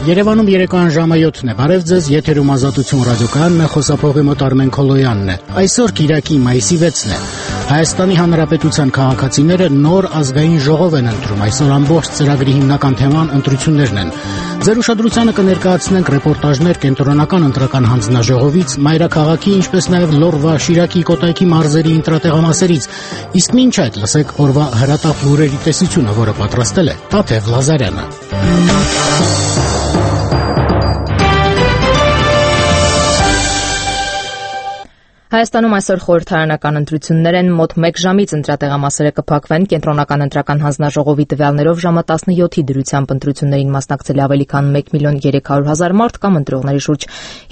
Երևանում երեկոյան ժամը 7-ն է։ Բարև ձեզ, եթերում Ազատություն ռադիոկայանն է, խոսափողի մոտ Արմեն Քոլոյանն է։ Այսօր Կիրակի մայիսի 6-ն է։ Հայաստանի Հանրապետության քաղաքացիները նոր ազգային ժողով են ընտրում։ Այսօր ամբողջ ծրագրի հիմնական թեման ընտրություններն են։ Ձեր ուշադրությանը կներկայացնենք ռեպորտաժներ կենտրոնական ընտրական հանձնաժողովից, մայրաքաղաքի, ինչպես նաև Լոռվա, Շիրակի, Կոտայքի մարզերի ընտրատեղամասերից։ Իսկ մինչ այդ լսեք օրվա հրատապ լուրերի տեսությունը, որը պատրաստել է Տաթև Լազարյանը։ Հայաստանում այսօր խորհրդարանական ընտրություններ են, մոտ 1 ժամից ընտրատեղամասերը կփակվեն, կենտրոնական ընտրական հանձնաժողովի տվյալներով ժամը 17-ի դրությամբ ընտրություններին մասնակցել է ավելի քան 1,300,000 մարդ կամ ընտրողների շուրջ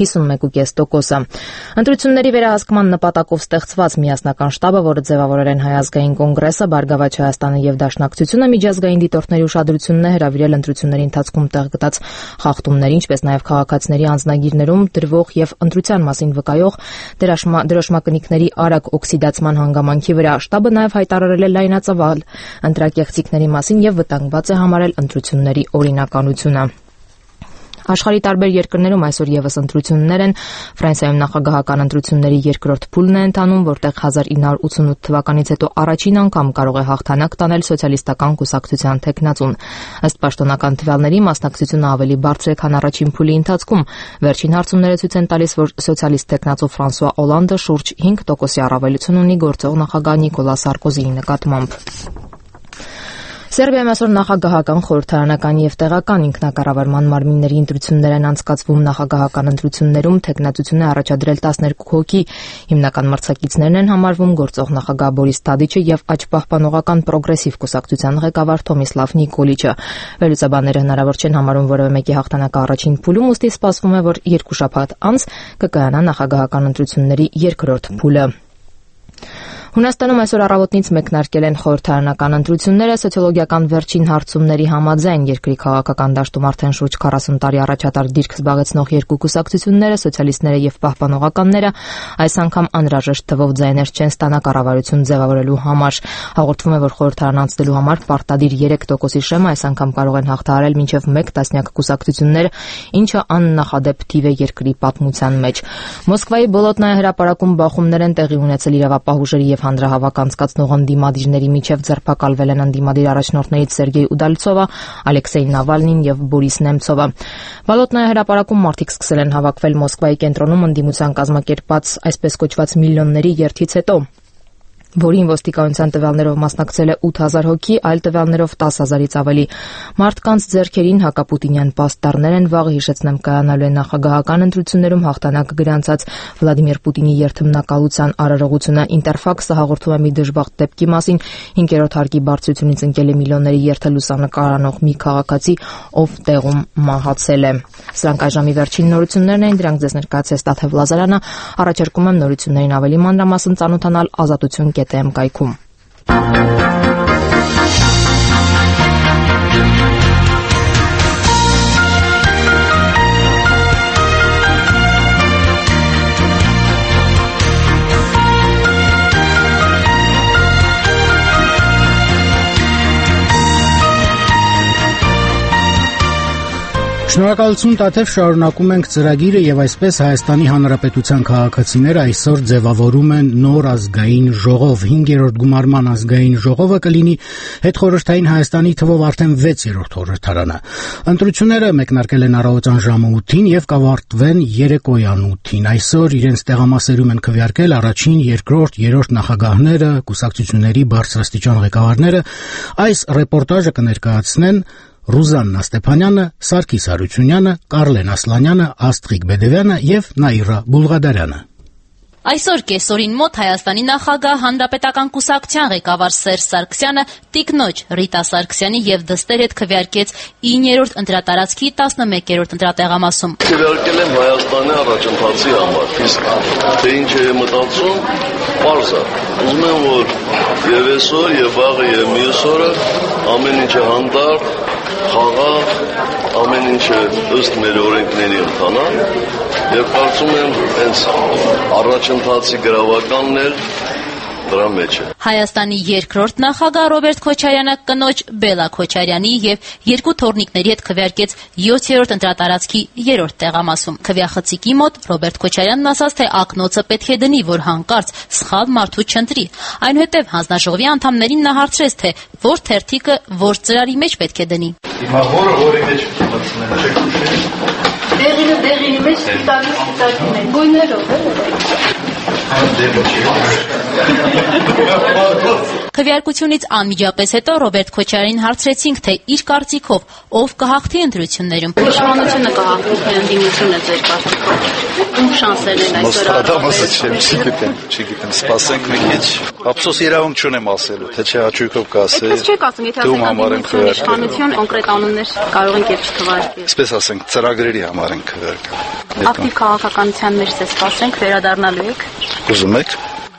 51.5%-ը։ Ընտրությունների վերահսկման նպատակով ստեղծված միասնական շտաբը, որը ձևավորել են Հայ ազգային կոնգրեսը, Բարգավաճ Հայաստանը եւ Դաշնակցությունը, միջազգային դիտորդների ուշադրությունն է հրավիրել ընտրությունների ընթացքում տեղ գտած խախտումների, ինչպես նաև քաղաքացիների անձնագիրներում դրվող եւ ընտրության մասին վկայող դրոշմակնիկների արագ օքսիդացման հանգամանքի վրա։ Շտաբը նաև հայտարարել է լայնածավալ ընտրակեղծիքների մասին եւ վտանգված է համարել ընտրությունների օրինականությունը։ Աշխարհի տարբեր երկրներում այսօր եւս ընտրություններ են։ Ֆրանսիայում նախագահական ընտրությունների երկրորդ փուլն է ընթանում, որտեղ 1988 թվականից հետո առաջին անգամ կարող է հաղթանակ տանել սոցիալիստական կուսակցության թեկնածուն։ Ըստ պաշտոնական թվյալների մասնակցությունը ավելի բարձր է, քան առաջին փուլի ընթացքում։ Վերջին հարցումները ցույց են տալիս, որ սոցիալիստ թեկնածու Ֆրանսուଆ Օլանդը շուրջ 5% առավելություն ունի գործող նախագահ Նիկոլա Սարկոզիի նկատմամբ։ Սերբիայում այսօր նախագահական, խորհրդարանական եւ տեղական ինքնակառավարման մարմինների ընտրություններ են անցկացվում։ Նախագահական ընտրություններում թեկնածություն է առաջադրել 12 հոգի։ Հիմնական մրցակիցներն են համարվում գործող նախագահ Բորիս Թադիչը եւ աճպահպանողական պրոգրեսիվ կուսակցության ղեկավար Թոմիսլավ Նիկոլիչը։ Վերլուծաբանները հնարավոր չեն համարում որևէ մեկի հաղթանակը առաջին փուլում, ուստի սպասվում է, որ 2 շաբաթ անց կկայանա նախագահական ընտրությունների երկրորդ փուլը։ Հունաստանում այսօր առավոտից մեկնարկել են խորհրդարանական ընտրությունները։ Սոցիոլոգիական վերջին հարցումների համաձայն երկրի քաղաքական դաշտում արդեն շուրջ 40 տարի առաջատար դիրք զբաղեցնող երկու կուսակցությունները, սոցիալիստները եւ պահպանողականները, այս անգամ անհրաժեշտ թվով ձայներ չեն ստանա կառավարություն ձևավորելու համար։ Հաղորդվում է, որ խորհրդարան անցնելու համար պարտադիր 3%-ի շեմը այս անգամ կարող են հաղթահարել մինչև 1 տասնյակ կուսակցությունները, ինչը աննախադեպ թիվ է երկրի պատմության մեջ։ Մոսկվայի Բոլոտնայա հրապարակում բախումներ են տեղի ունեցել իրավապահ ուժերի եւ հանրահավաք անցկացնող ընդդիմադիրների միջև ձերբակալվել են ընդդիմադիր առաջնորդներից Սերգեյ Ուդալցովը, Ալեքսեյ Նավալնին եւ Բորիս Նեմցովը։ Բոլոտնայա հրապարակում մարդիկ սկսել են հավաքվել Մոսկվայի կենտրոնում ընդդիմության կազմակերպած այսպես կոչված միլիոնների երթից հետո, որին ոստիկանության տվյալներով մասնակցել է 8000 հոգի, այլ տվյալներով 10000-ից ավելի։ Մարդկանց ձեռքերին հակապուտինյան պաստառներ են, վաղը հիշեցնեմ կայանալու է նախագահական ընտրություններում հաղթանակ գրանցած Վլադիմիր Պուտինի երթմնակալության արարողությունը։ Ինտերֆաքսը հաղորդում է մի դժբախտ դեպքի մասին, 5-րդ հարկի բարձրությունից ընկել է միլիոնների երթը լուսանկարանող մի քաղաքացի, ով տեղում մահացել է։ Սրանք այժմի վերջին նորություններն են, դրանք ձեզ ներկայացրեց Տաթև Լազարյանը։ Առաջարկում եմ նորություններին ավելի մանրամասն ծանոթանալ Ազատություն.am կայքում։ Շնորհակալություն Տաթև, շարունակում ենք ծրագիրը եւ այսպես Հայաստանի Հանրապետության քաղաքացիները այսօր ձևավորում են նոր ազգային ժողով։ 5-րդ գումարման ազգային ժողովը կլինի հետխորհրդային Հայաստանի թվով արդեն 6-րդ խորհրդարանը։ Ընտրությունները մեկնարկել են առավոտյան ժամը 8-ին եւ կավարտվեն երեկոյան 8-ին։ Այսօր իրենց տեղամասերում են քվեարկել առաջին, երկրորդ, երրորդ նախագահները, կուսակցությունների բարձրաստիճան ղեկավարները։ Այս ռեպորտաժը կներկայացնեն Ռուզաննա Ստեփանյանը, Սարգիս Հարությունյանը, Կարլեն Ասլանյանը, Աստղիկ Բեդևյանը եւ Նաիրա Բուլղադարյանը։ Այսօր կեսօրին մոտ Հայաստանի նախագահ Հանրապետական կուսակցության ղեկավար Սերժ Սարգսյանը տիկնոջ Ռիտա Սարգսյանի եւ դստեր հետ քվեարկեց 9-րդ ընտրատարածքի 11-րդ ընտրատեղամասում։ Քվեարկել եմ Հայաստանի առաջընթացի համար, իսկ թե ինչ է մտածում, պարզ է։ Ուզում եմ, որ եւ այսօր, եւ վաղը, եւ մյուս օրը ամեն ինչը հանդարտ, խաղաղ, ամեն ինչը ըստ մեր օրենքների ընթանա եւ կարծում եմ հենց առաջընթացի գրավականն էլ դրա մեջ է։ Հայաստանի երկրորդ նախագահ Ռոբերտ Քոչարյանը կնոջ Բելա Քոչարյանի եւ երկու թոռնիկների հետ քվեարկեց 7-րդ ընտրատարածքի 3-րդ տեղամասում։ Քվեախցիկի մոտ Ռոբերտ Քոչարյանն ասաց, թե ակնոցը պետք է դնի, որ հանկարծ սխալ մարդու չընտրի։ Այնուհետև հանձնաժողովի անդամներին նա հարցրեց, թե որ թերթիկը որ ծրարի մեջ պետք է դնի։ Հիմա որի մեջ մտցնեն, չեք ուշի։ Դեղինի մեջ սպիտակի մեջ գույներով Քվեարկությունից անմիջապես հետո Ռոբերտ Քոչարյանին հարցրեցինք, թե իր կարծիքով ով կհաղթի ընտրություններում։ Իշխանությունը կհաղթի, թե ընդդիմությունը ձեր կարծիքով։ Ում շանսերն են այսօր Չգիտեմ, սպասենք մի քիչ։ Ափսոս իրավունք չունեմ ասելու, թե չէ հաճույքով կասեի։ Այդպես չեք ասում, եթե ասենք ընդդիմություն, իշխանություն, կոնկրետ անուններ կարող ենք եւ չթվարկել։ Այսպես ասենք, ծրագրերի համար են քվեարկել։ Ակտիվ քաղաքականության մեջ սպասենք, վերադառնալու եք։ Ուզում եք։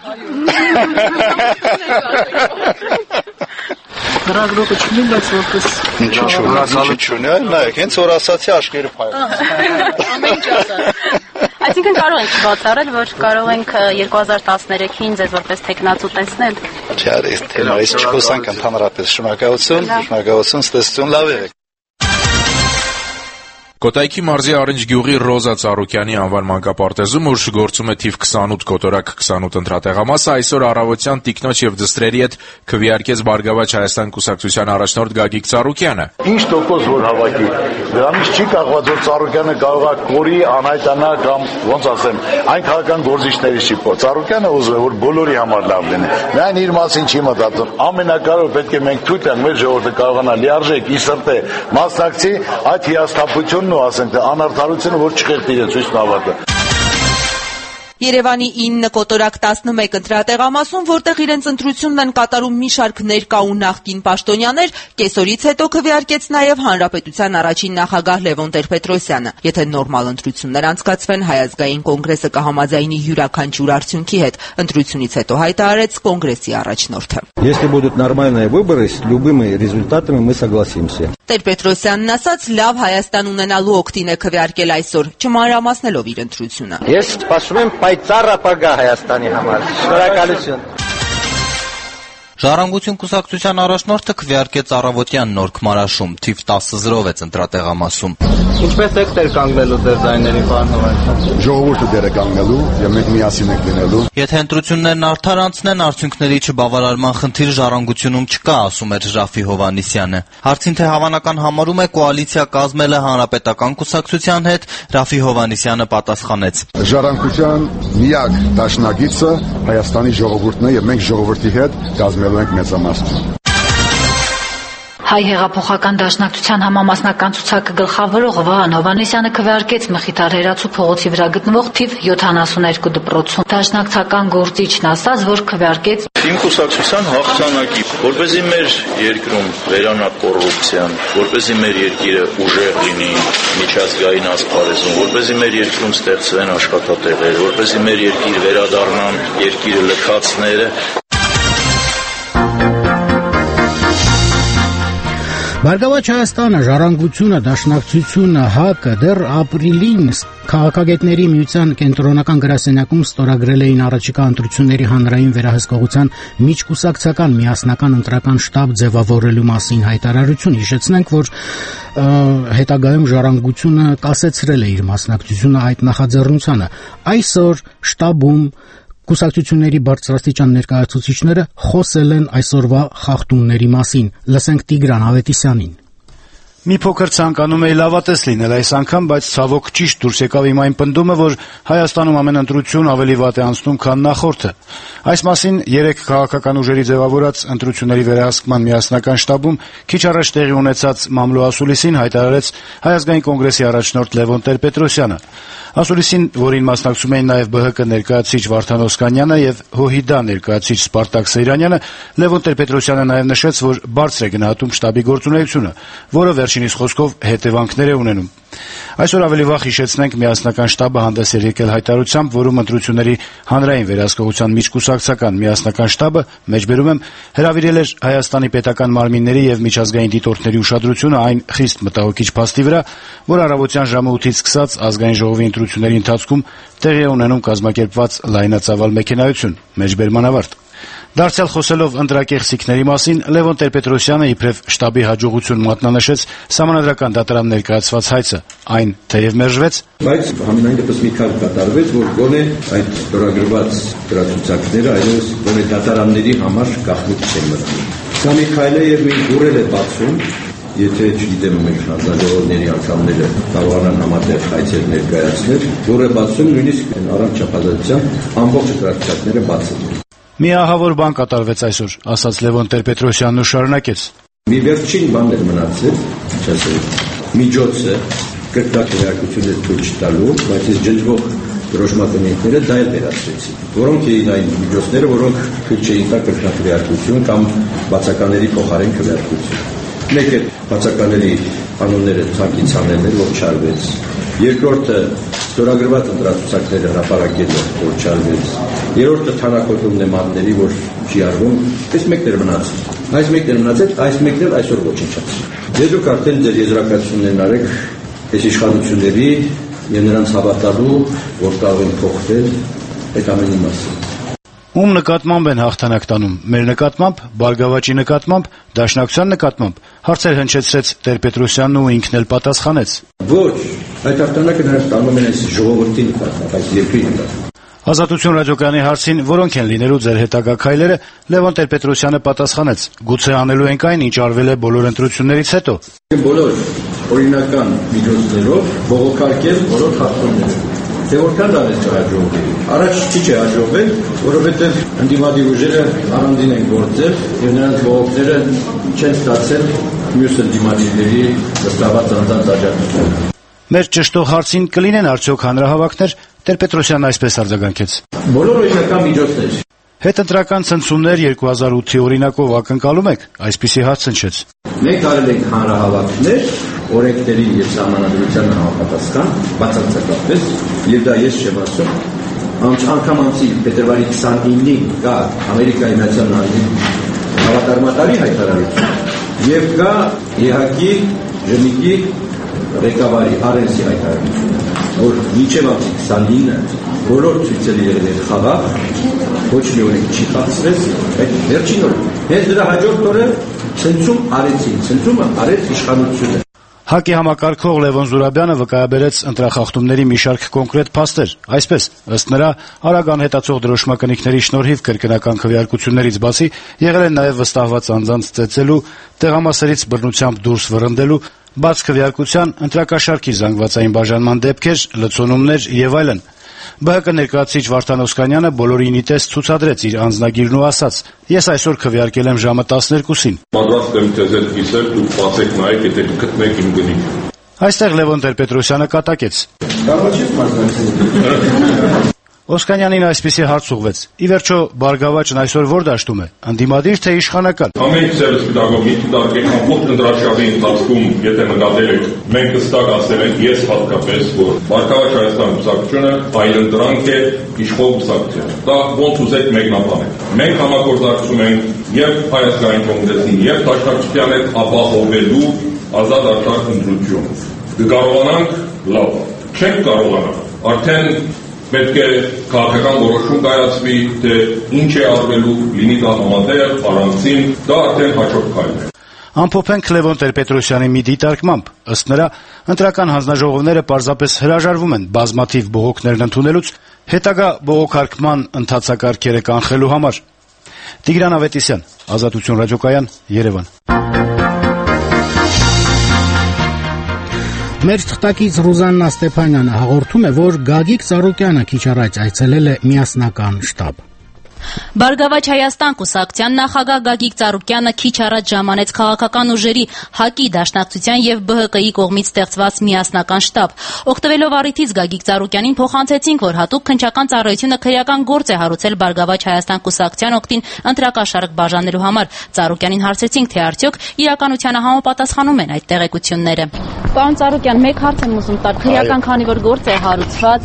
Գրագրողը չունի, բայց որպես Ինչու՞ չունի, նայեք, հենց որ ասացի աշկերը փայլ։ ամեն ինչ ասած։ Այսինքն կարող ենք բացառել, որ կարող ենք 2013-ին ձեզ որպես տեխնացու տեսնել։ Չէ, այս թեմայից չխոսանք ընդհանրապես։ Շնորհակալություն, ստեսություն, լավ եղեք։ Կոտայքի մարզի Արինջ գյուղի Ռոզա Ծառուկյանի անվան մանկապարտեզում, ուր գործում է թիվ 28 կոտորակ 28 ընտրատեղամասը, այսօր առավոտյան տիկնոջ եւ դստրերի հետ քվեարկեց Բարգավաճ Հայաստան կուսակցության առաջնորդ Գագիկ Ծառուկյանը։ Ինչ տոկոս որ հավաքի, դրանից չի կախված, որ Ծառուկյանը կարող է կորի, անհայտանա կամ ոնց ասեմ, այն քաղաքական գործիչների չի։ Ծառուկյանը ուզում է, որ բոլորի համար լավ լինի։ Միայն իր մասին չի մտածում։ Ամենակարևորը պետք է մենք թույլ տանք մեր ժողովուրդը կարողանա լիարժեք ի սրտե մասնակցի այդ հիասթափությունն ու ասենք թե անարդարությունը որ չխեղդի իրենց ուսն ավարտը։ Երևանի 9 կոտորակ 11 ընտրատեղամասում, որտեղ իրենց ընտրությունն են կատարում մի շարք ներկա ու նախկին պաշտոնյաներ, կեսօրից հետո քվեարկեց նաև Հանրապետության առաջին նախագահ Լևոն Տեր-Պետրոսյանը։ Եթե նորմալ ընտրություններ անցկացվեն, Հայ ազգային կոնգրեսը կհամաձայնի յուրաքանչյուր արդյունքի հետ, ընտրությունից հետո հայտարարեց կոնգրեսի առաջնորդը։ Если будут нормальные выборы, с любыми результатами мы согласимся. Տեր-Պետրոսյանն ասաց, լավ Հայաստան ունենալու օգտին է քվեարկել այսօր, չմանրամասնելով իր ընտրությունը։ Ես սպասում եմ պայծառ ապագա Հայաստանի համար։ Շնորհակալություն։ Ժառանգություն կուսակցության առաջնորդը քվեարկեց առավոտյան Նոր Քմարաշում, թիվ 10-0 ընտրատեղամասում։ Ինչպես եք դեր կանգնելու ձեր ձայների բանհավաք։ Ժողովուրդը դեր է կանգնելու եւ մենք միասին ենք լինելու։ Եթե ընտրություններն արդար անցնեն, արդյունքների չբավարարման խնդիր Ժառանգությունում չկա, ասում էր Ռաֆի Հովհաննիսյանը։ Հարցին թե հավանական համարում է կոալիցիա կազմելը Հանրապետական կուսակցության հետ, Ռաֆի Հովհաննիսյանը պատասխանեց. Ժառանգության միակ դաշնակիցը Հայաստանի ժողովուրդն է եւ մենք ժողովրդի հետ կազմելու ենք մեծամասնություն։ Հայ հեղափոխական դաշնակցության համամասնական ցուցակը գլխավորող Վահան Հովհաննիսյանը քվեարկեց Մխիթար Հերացու փողոցի վրա գտնվող թիվ 72 դպրոցում։ Դաշնակցական գործիչն ասաց, որ քվեարկեց Իմ կուսակցության հաղթանակի, որպեսզի մեր երկրում վերանա կոռուպցիան, որպեսզի մեր երկիրը ուժեղ լինի միջազգային ասպարեզում, որպեսզի մեր երկրում ստեղծվեն աշխատատեղեր, որպեսզի մեր երկիր վերադառնան երկիրը լքածները։ Բարգավաճ Հայաստանը, Ժառանգությունը, Դաշնակցությունը, ՀԱԿ-ը դեռ ապրիլին քաղաքագետների միության կենտրոնական գրասենյակում ստորագրել էին առաջիկա ընտրությունների հանրային վերահսկողության միջկուսակցական միասնական ընտրական շտաբ ձևավորելու մասին հայտարարություն։ Հիշեցնենք, որ հետագայում Ժառանգությունը կասեցրել է իր մասնակցությունը այդ նախաձեռնությանը։ Այսօր շտաբում կուսակցությունների բարձրաստիճան ներկայացուցիչները խոսել են այսօրվա խախտումների մասին։ Լսենք Տիգրան Ավետիսյանին։ Մի փոքր ցանկանում էի լավատես լինել այս անգամ, բայց ցավոք ճիշտ դուրս եկավ իմ այն պնդումը, որ Հայաստանում ամեն ընտրություն ավելի վատ է անցնում, քան նախորդը։ Այս մասին 3 քաղաքական ուժերի ձևավորած ընտրությունների վերահսկման միասնական շտաբում քիչ առաջ տեղի ունեցած մամլո ասուլիսին հայտարարեց Հայ ազգային կոնգրեսի առաջնորդ Լևոն Տեր-Պետրոսյանը։ Ասուլիսին, որին մասնակցում էին նաև ԲՀԿ ներկայացուցիչ Վարդան Օսկանյանը եւ ՀՅԴ ներկայացուցիչ Սպարտակ Սեյրանյանը, Լևոն Տեր-Պետրոսյանը նաև նշեց, որ բարձր է գնահատում շտաբի գործունեությունը, որը վերջինիս խոսքով հետևանքներ է ունենում։ Այսօր ավելի վաղ հիշեցնենք միասնական շտաբը հանդես էր եկել հայտարարությամբ, որում ընտրությունների հանրային վերահսկողության միջկուսակցական միասնական շտաբը, մեջբերում եմ, հրավիրել էր Հայաստանի պետական մարմինների եւ միջազգային դիտորդների ուշադրությունը այն խիստ մտահոգիչ փաստի վրա, որ առավոտյան ժամը 8-ից սկսած ազգային ժողովի ընտրությունների ընթացքում տեղի է ունենում կազմակերպված լայնածավալ մեքենայություն, մեջբերման ավարտ։ Դարձյալ խոսելով ընտրակեղծիքների մասին, Լևոն Տեր-Պետրոսյանը իբրև շտաբի հաջողություն մատնանշեց սահմանադրական դատարան ներկայացված հայցը, այն թեև մերժվեց, բայց համենայն դեպս մի քայլ կատարվեց, որ գոնե այդ ստորագրված դրացուցակները այլևս գոնե դատարանների համար գաղտնիք չեն մտնում։ Սա մի քայլ է եւ մի դուռ է բացում, եթե չգիտեմ մեր հանձնաժողովների անդամները կարողանան համատեղ հայցեր ներկայացնել, դուռ է բացում նույնիսկ առանց չափազանցության ամբողջ դրացուցակները բացել։ Մի ահավոր բան կատարվեց այսօր, ասաց Լևոն Տեր-Պետրոսյանն ու շարունակեց. Մի վերջին բան էր մնացել, միջոցը կրկնակի քվեարկություններ թույլ չտալու, բայց այս ջնջվող դրոշմատնիկները դա էլ վերացրեցին, որոնք էին այն միջոցները, որոնք թույլ չէին տա կրկնակի քվեարկություն կամ բացակաների փոխարեն քվեարկություն։ Մեկ է բացականների կանոնները ցանկից անելն որ չարվեց։ Երկրորդը ստորագրված ընտրացուցակները հրապարակելը որ չարվեց։ Երրորդը թանաքոտում նեմանների որ չի արվում։ Այս մեկն էր մնացել։ Այս մեկն էր մնացել, այս մեկն էլ այսօր ոչնչացել։ Դուք արդեն ձեր եզրակացություններն արեք այս իշխանությունների եւ նրանց հավատալու, որ կարող են փոխվել այդ ամենի մասին։ Ում նկատմամբ են հաղթանակ տանում, մեր նկատմամբ, Բարգավաճի նկատմամբ, Դաշնակցության նկատմամբ, հարցեր հնչեցրեց Տեր-Պետրոսյանն ու ինքն էլ պատասխանեց. Ոչ, այդ հաղթանակը նրանց տանում են այս ժողովրդի նկատմամբ, այս երկրի նկատմամբ։ Ազատություն ռադիոկայանի հարցին, որոնք են լինելու ձեր հետագա քայլերը, Լևոն Տեր-Պետրոսյանը պատասխանեց. գուցե անելու ենք այն, ինչ արվել է բոլոր ընտրություններից հետո։ Բոլոր օրինական միջոցներով բողոքարկել բոլոր խախտումները։ Թե որքան դարես չհաջողվի։ Առաջ չի հաջողվել, որովհետև ընդդիմադիր ուժերը առանձին են գործել եւ նրանց բողոքները չեն ստացել մյուս ընդդիմադիրների վստահված անձանց աջակցությունը։ Մեր ճշտող հարցին կլինեն արդյոք հանրահավաքներ, Տեր-Պետրոսյանն այսպես արձագանքեց. Բոլոր օրինական միջոցներ։ Հետընտրական ցնցումներ 2008-ի օրինակով ակնկալում եք, այսպիսի հարց հնչեց։ Մենք արել ենք հանրահավաքներ օրենքների եւ սահմանադրությանը համապատասխան, բացարձակապես, եւ դա ես չեմ ասում։ Անգամ անցի փետրվարի 29-ին կա Ամերիկայի Միացյալ Նահանգների հավատարմատարի հայտարարություն եւ կա ԵՀԿ-ի ԺՄԿ-ի ղեկավարի Արենսի հայտարարությունը, որ մինչեւ ամսի 29-ը բոլոր ցույցերի եղել խաղաղ, ոչ մի օրենք չի խախտվեց, այդ վերջին օրը։ Հենց դրա հաջորդ օրը ցնցում արեցին, ցնցումը արեց իշխանությունը։ ՀԱԿ-ի համակարգող Լևոն Զուրաբյանը վկայաբերեց ընտրախախտումների մի շարք կոնկրետ փաստեր, այսպես, ըստ նրա, արագ անհետացող դրոշմակնիկների շնորհիվ կրկնական քվեարկություններից բացի եղել են նաև վստահված անձանց ծեծելու, տեղամասերից բռնությամբ դուրս վռնդելու, բաց քվեարկության, ընտրակաշառքի զանգվածային բաժանման դեպքեր, լցոնումներ եւ այլն։ ԲՀԿ ներկայացուցիչ Վարդան Օսկանյանը բոլորին ի տես ցուցադրեց իր անձնագիրն ու ասաց. «Ես այսօր քվեարկել եմ ժամը 12-ին»։ Պատրաստ եմ ձեզ հետ կիսել, դուք բացեք նայեք, եթե գտնեք իմ գնին։ Այստեղ Լևոն Տեր-Պետրոսյանը կատակեց. «Կարող չես մասնակցել»։ Օսկանյանին այսպիսի հարց ուղղվեց. «Ի վերջո, Բարգավաճն այսօր ո՞ր դաշտում է, ընդդիմադիր թե իշխանական»։ Ամեն ծերս պիտակով դիտարկեք ամբողջ ընտրաշարժի ընթացքում, եթե նկատել եք, մենք հստակ ասել ենք, ես հատկապես, որ Բարգավաճ Հայաստան կուսակցությունը այլընտրանք է իշխող կուսակցության։ Դա ոնց ուզեք մեկնաբանեք։ Մենք համագործակցում ենք եւ Հայաստանի կոնգրեսին եւ Դաշնակցության հետ ապահովելու ազատ արդար ընտրություն։ Կկարողանանք, լավ, չենք կարողանա։ Արդեն պետք է քաղաքական որոշում կայացվի, թե ինչ է արվելու, լինի դա համատեղ, առանցին, դա արդեն հաջորդ քայլ է։ Ամփոփենք Լևոն Տեր-Պետրոսյանի մի դիտարկմամբ, ըստ նրա, ընտրական հանձնաժողովները պարզապես հրաժարվում են բազմաթիվ բողոքներն ընդունելուց, հետագա բողոքարկման ընթացակարգերը կանխելու համար։ Տիգրան Ավետիսյան, Ազատություն ռադիոկայան, Երևան։ Մեր թղթակից Ռուզաննա Ստեփանյանը հաղորդում է, որ Գագիկ Ծառուկյանը քիչ առաջ այցելել է միասնական շտաբ։ Բարգավաճ Հայաստան կուսակցության նախագահ Գագիկ Ծառուկյանը քիչ առաջ ժամանեց քաղաքական ուժերի ՀԱԿ-ի, Դաշնակցության եւ ԲՀԿ-ի կողմից ստեղծված միասնական շտաբ։ Օգտվելով առիթից Գագիկ Ծառուկյանին փոխանցեցինք, որ հատուկ քննչական ծառայությունը քրեական գործ է հարուցել Բարգավաճ Հայաստան կուսակցության օգտին ընտրակաշառք բաժանելու համար։ Ծառուկյանին հարցրեցինք, թե արդյոք իրականությանը համապատասխանում են այդ տեղեկությունները։ Պարոն Ծառուկյան, մեկ հարց եմ ուզում տալ, քրեական քանի որ գործ է հարուցված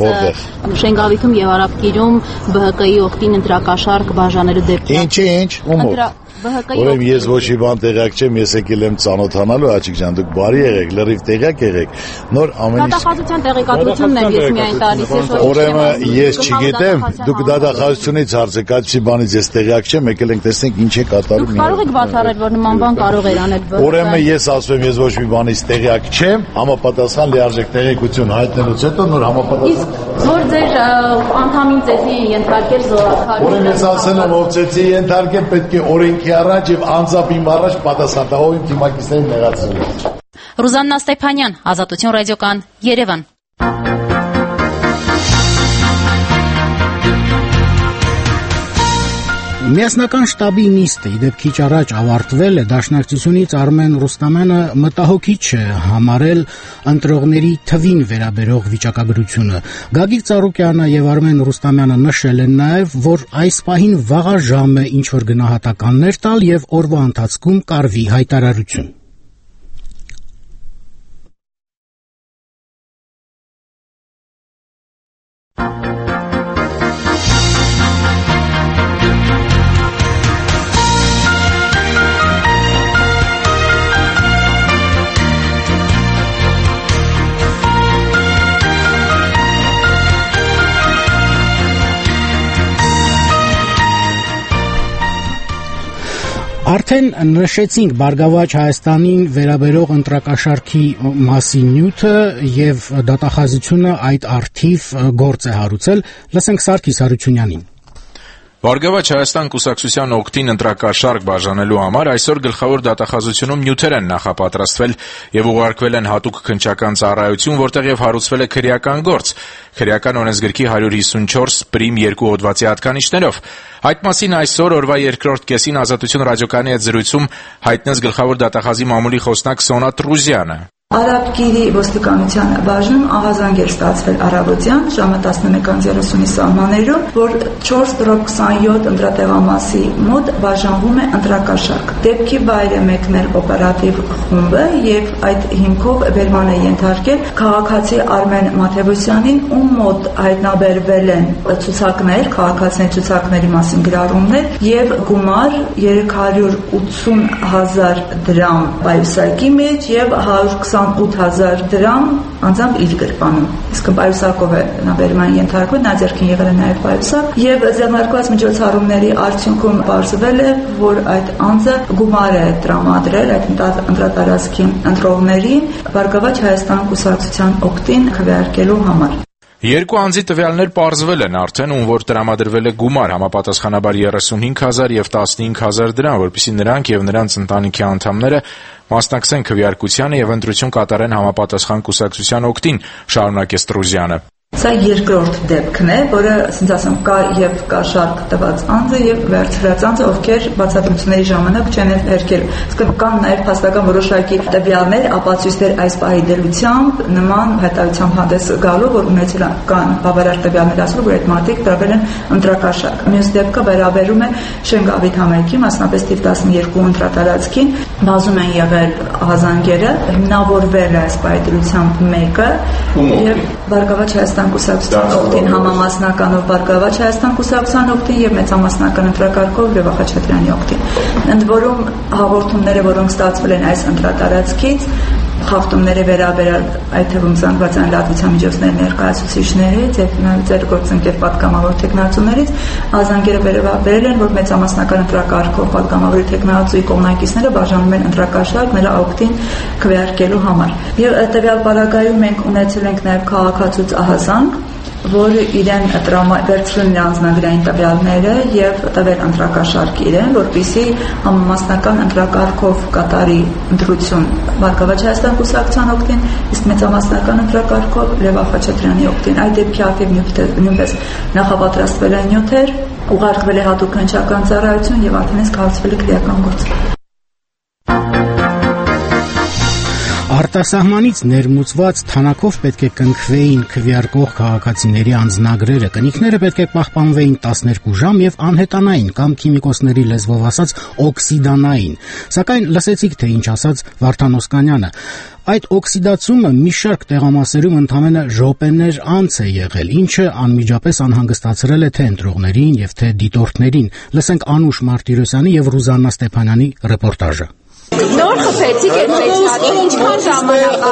Շենգավիթում եւ Արաբկիրում ԲՀԿ-ի օգտին ընտրակաշառք բաժանելու դեպքում։ Ինչ, ումով։ Ուրեմն ես ոչ մի բան տեղյակ չեմ, ես եկել եմ ծանոթանալու, Աջիկ ջան, դուք բարի եղեք, լրիվ տեղյակ եղեք, նոր ամեն ինչ Դատախազության տեղեկատվությունն եմ ես միայն տալիս, ուրեմն ես չգիտեմ, դուք դատախազությունից հարցեք, այդպիսի բանից ես տեղյակ չեմ, եկել ենք տեսնենք ինչ է կատարում։ Կարող եք բացառել, որ նման բան կարող էր անել ԲՀԿ-ը։ Ուրեմն ես ասում եմ, ես ոչ մի բանից տեղյակ չեմ, համապատասխան լիարժեք տեղեկություն հայտնելուց հետո նոր համապատասխան։ Որ ձեր անդամին ծեծի ենթարկել զորակալի։ Ուրեմն ես ասել եմ, ով ծեծի ենթարկել պետք է օրենքի առաջ եւ անձապին առաջ պատասխան տա, ով իմ թիմակիցներին նեղացրել։ Ռուզաննա Ստեփանյան, Ազատություն ռադիոկան, Երևան։ Միասնական շտաբի նիստը իդեպ քիչ առաջ ավարտվել է, Դաշնակցությունից Արմեն Ռուստամյանը մտահոգիչ է համարել ընտրողների թվին վերաբերող վիճակագրությունը։ Գագիկ Ծառուկյանը եւ Արմեն Ռուստամյանը նշել են նաեւ, որ այս պահին վաղ ժամ է ինչ որ գնահատականներ տալ եւ օրվա ընթացքում կարվի հայտարարություն։ Արդեն նշեցինք Բարգավաճ Հայաստանին վերաբերող ընտրակաշարքի մասին նյութը եւ դատախազությունը այդ առթիվ գործ է հարուցել։ Լսենք Սարգիս Հարությունյանին։ Բարգավաճ Հայաստան կուսակցության օգտին ընտրակաշարք բաժանելու համար այսօր գլխավոր դատախազությունում նյութեր են նախապատրաստվել եւ ուղարկվել են հատուկ քննչական ծառայություն, որտեղ եւ հարուցվել է քրեական գործ, քրեական օրենսգրքի 154 պրիմ 2 հոդվածի հատկանիշներով։ Այդ մասին այսօր օրվա երկրորդ կեսին Ազատություն ռադիոկայանի հետ զրույցում հայտնեց գլխավոր դատախազի մամուլի խոսնակ Սոնա Տրուզյանը։ Արաբկիրի ոստիկանության բաժնում ահազանգ էր ստացվել առավոտյան ժամը 11:30-ի սահմաններում, որ 4/27 ընտրատեղամասի մոտ բաժանվում է ընտրակաշարք։ Դեպքի վայր է մեկնել օպերատիվ խումբը եւ այդ հիմքով վերման է ենթարկել քաղաքացի Արմեն Մաթևոսյանին, ում մոտ հայտնաբերվել են ցուցակներ, քաղաքացիների ցուցակների մասին գրառումներ եւ գումար 380,000 դրամ պայուսակի մեջ եւ 128,000 դրամ անձամբ իր գրպանում։ Իսկ պայուսակով է նա վերման ենթարկվել, նա ձեռքին եղել է նաև պայուսակ եւ ձեռնարկված միջոցառումների արդյունքում պարզվել է, որ այդ անձը գումար է տրամադրել այդ ընտրատարածքի ընտրողներին Բարգավաճ Հայաստան կուսակցության օգտին քվեարկելու համար։ Երկու անձի տվյալներ պարզվել են արդեն, ում որ տրամադրվել է գումար, համապատասխանաբար 35,000 եւ 15,000 դրամ, որպեսզի նրանք եւ նրանց ընտանիքի անդամները մասնակցեն քվեարկությանը եւ ընտրություն կատարեն համապատասխան կուսակցության օգտին, շարունակեց Տրուզյանը։ Սա երկրորդ դեպքն է, որը, ասենք ասեմ, կա շարք տված անձը եւ վերցրած անձը, ովքեր բացատրությունների ժամանակ չեն հերքել։ Իսկ կան նաեւ փաստական որոշակի տվյալներ, ապացույցներ այս պահի դրությամբ նման հայտարարությամբ հանդես գալու, որ ունեցել կան բավարար տվյալներ ասելու, որ այդ մարդիկ տրվել են ընտրակաշարք։ Մյուս դեպքը վերաբերում է Շենգավիթ համայնքի, մասնապես թիվ 12 ընտրատարածքին, բազում են եղել ահազանգերը, հիմնավորվել է այս պահի դրությամբ մեկը եւ Բարգավաճ Հայաստան կուսակցության օգտին համամասնականով Բարգավաճ Հայաստան կուսակցության օգտին եւ մեծամասնական ընտրակարգով Լևա Խաչատրյանի օգտին։ Ընդ որում հաղորդումները, որոնք ստացվել են այս ընտրատարածքից, խախտումների վերաբերյալ այդ թվում զանգվածային լրատվության միջոցների ներկայացուցիչներից եւ նաեւ ձեր գործընկեր պատգամավոր տեխնացուներից ազանգերը վերաբերել են, որ մեծամասնական ընտրակարգով պատգամավորի տեխնացուի կողմնակիցները բաժանում են ընտրակաշարք նրա օգտին քվեարկելու համար։ Եվ տվյալ պարագայում մենք ունեցել ենք նաեւ քաղաքացուց ահազանգ, որը իրեն վերցրել իր անձնագրային տվյալները եւ տվել ընտրակաշարք իրեն, որպեսզի համամասնական ընտրակարգով կատարի ընտրություն Բարգավաճ Հայաստան կուսակցության օգտին, իսկ մեծամասնական ընտրակարգով Լևա Խաչատրյանի օգտին։ Այդ դեպքի ակտիվ նույնպես նախապատրաստվել են նյութեր, ուղարկվել է հատուկ քննչական ծառայություն եւ արդեն իսկ հարցվել է քրեական գործ։ Արտասահմանից ներմուծված թանաքով պետք է կնքվեին քվեարկող քաղաքացիների անձնագրերը, կնիքները պետք է պահպանվեին 12 ժամ եւ անհետանային կամ քիմիկոսների լեզվով ասած օքսիդանային։ Սակայն լսեցիք, թե ինչ ասաց Վարդան Օսկանյանը։ Այդ օքսիդացումը մի շարք տեղամասերում ընդամենը րոպեներ անց է եղել, ինչը անմիջապես անհանգստացրել է թե ընտրողներին եւ թե դիտորդներին։ Լսենք Անուշ Մարտիրոսյանի եւ Ռուզաննա Ստեփանյանի ռեպորտաժը։ Նոր խփեցիք այդ մեջարի, ինչքան ժամանակ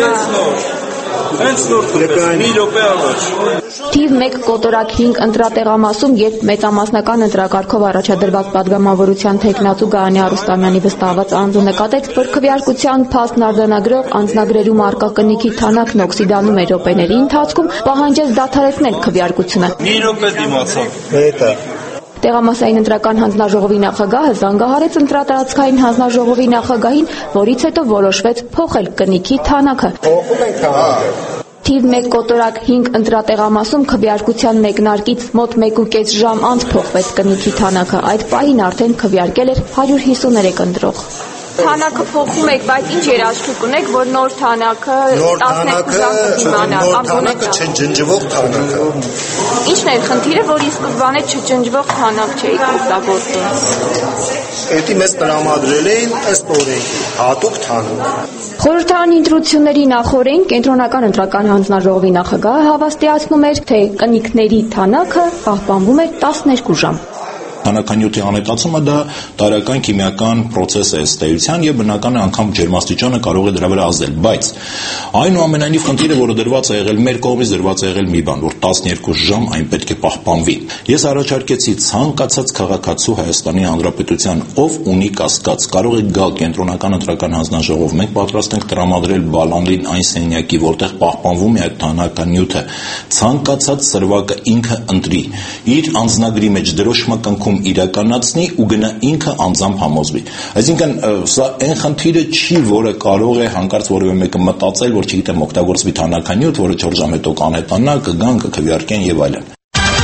անց Հենց նոր խփեցիք, մի րոպե առաջ։ Թիվ 1 կոտորակ 5 ընտրատեղամասում, երբ մեծամասնական ընտրակարգով առաջադրված պատգամավորության թեկնածու Գայանե Արուստամյանի վստահված անձը նկատեց, որ քվեարկության փաստն արձանագրող անձնագրերում առկա կնիքի թանակն օքսիդանում է րոպեների ընթացքում, պահանջեց դադարեցնել քվեարկությունը։ Մի րոպե դիմացավ։ Հետո Տեղամասային ընտրական հանձնաժողովի նախագահը զանգահարեց ընտրատարածքային հանձնաժողովի նախագահին, որից հետո որոշվեց փոխել կնիքի թանակը։ Փոխում ենք թանակը։ Թիվ 1 կոտորակ 5 ընտրատեղամասում քվեարկության մեկնարկից մոտ 1.5 ժամ անց փոխվեց կնիքի թանակը։ Այդ պահին արդեն քվեարկել էր 153 ընտրող։ Թանակը փոխում եք, բայց ինչ երաշխիք ունեք, որ նոր թանակը 12 ժամ կդիմանա, կամ թանակը չջնջվող թանակը։ Ինչն է խնդիրը, որ ի սկզբանե չջնջվող թանակ չէիք օգտագործում։ Էդի մեզ տրամադրել էին ըստ օրենքի, հատուկ թանակ։ Խորհրդարանի ընտրությունների նախօրեն Կենտրոնական ընտրական հանձնաժողովի նախագահը հավաստիացնում էր, թե կնիքների թանակը պահպանվում է 12 ժամ։ Թանականյութի անհետացումը դա տարական քիմիական process է ըստ էության եւ բնական է անգամ ջերմաստիճանը կարող է դրա վրա ազդել, բայց այնուամենայնիվ խնդիրը, որը դրված է եղել մեր կողմից դրված է եղել մի բան, որ 12 ժամ այն պետք է պահպանվի։ Ես առաջարկեցի ցանկացած քաղաքացու Հայաստանի Հանրապետության, ով ունի կասկած, կարող է գալ Կենտրոնական ընտրական հանձնաժողով, մենք պատրաստ ենք տրամադրել բալանդին այն սենյակի, որտեղ պահպանվում է այդ թանականյութը, ցանկացած սրվակը ինքը ընտրի, իր անձնագրի մեջ դրոշմակնքում իրականացնի ու գնա ինքը անձամբ համոզվի։ Այսինքն սա այն խնդիրը չի, որը կարող է հանկարծ որևէ մեկը մտածել, որ չգիտեմ օգտագործվի թանականյութ, որը 4 ժամ հետո կանհետանա, կգան, կքվեարկեն եւ այլն։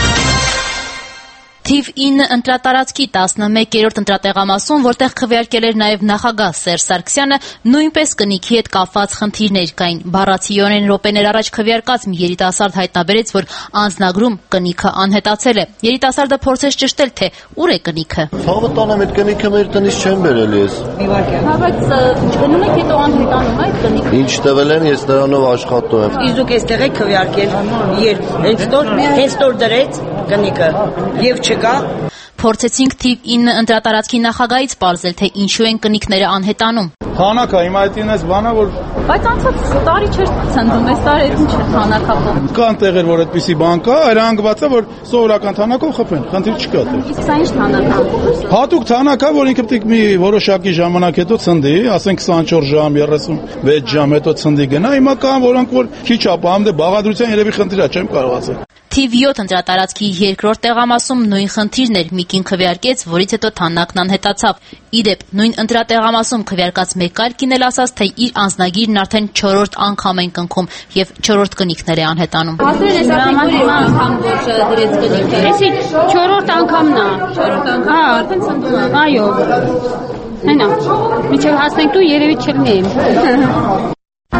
Թիվ 9 ընտրատարածքի 11-րդ ընտրատեղամասում, որտեղ քվեարկել էր նաև նախագահ Սերժ Սարգսյանը, նույնպես կնիքի հետ կապված խնդիրներ կային։ Բառացիորեն րոպեներ առաջ քվեարկած մի երիտասարդ հայտնաբերեց, որ անձնագրում կնիքը անհետացել է։ Երիտասարդը փորձեց ճշտել, թե ուր է կնիքը։ Ցավը տանեմ, այդ կնիքը մեր տնից չեմ բերել ես։ Հա, բայց գնում եք հետո անհետանում այդ կնիքը։ Ինչ տվել են, ես նրանով աշխատում եմ։ Իզուք էստեղ է քվեարկել, երբ հենց տոր դրեց կնիքը եւ չկա։ Փորձեցինք թիվ 9 ընտրատարածքի նախագահից պարզել, թե ինչու են կնիքները անհետանում։ Թանակա, հիմա այդ ինես բանա, որ Բայց անցած տարի չէր ցնդում, այս տարի ինչ է թանակապով։ Կան տեղեր, որ այդպիսի բան կա, այլ հանգված է, որ սովորական թանակով խփեն, խնդիր չկա դեռ։ Իսկ սա ինչ թանակ է։ Հատուկ թանակ է, որ ինքը պետք է մի որոշակի ժամանակ հետո ցնդի, ասենք 24 ժամ, 36 ժամ հետո ցնդի գնա, հիմա կան որոնք որ քիչ ապահում դե բաղադրության երևի խնդիր է, չեմ կարող ասել։ Թիվ 7 ընտրատարածքի 2-րդ տեղամասում նույն խնդիրն էր, մի կին քվեարկեց, որից հետո թանակն անհետացավ։ Իդեպ, նույն ընտրատեղամասում քվեարկած մեկ այլ կին էլ ասաց, թե իր անձնագիրն արդեն 4-րդ անգամ են կնքում եւ 4-րդ կնիքներ է անհետանում։ Հասել է ասենք անգամ որ դրեց կնիքը։ Էսի 4-րդ անգամն է։ 4-րդ անգամ։ Հա, արդեն ցնդում է։ Այո։ Հենա։ Միջև հասնենք դու երևի չլինի։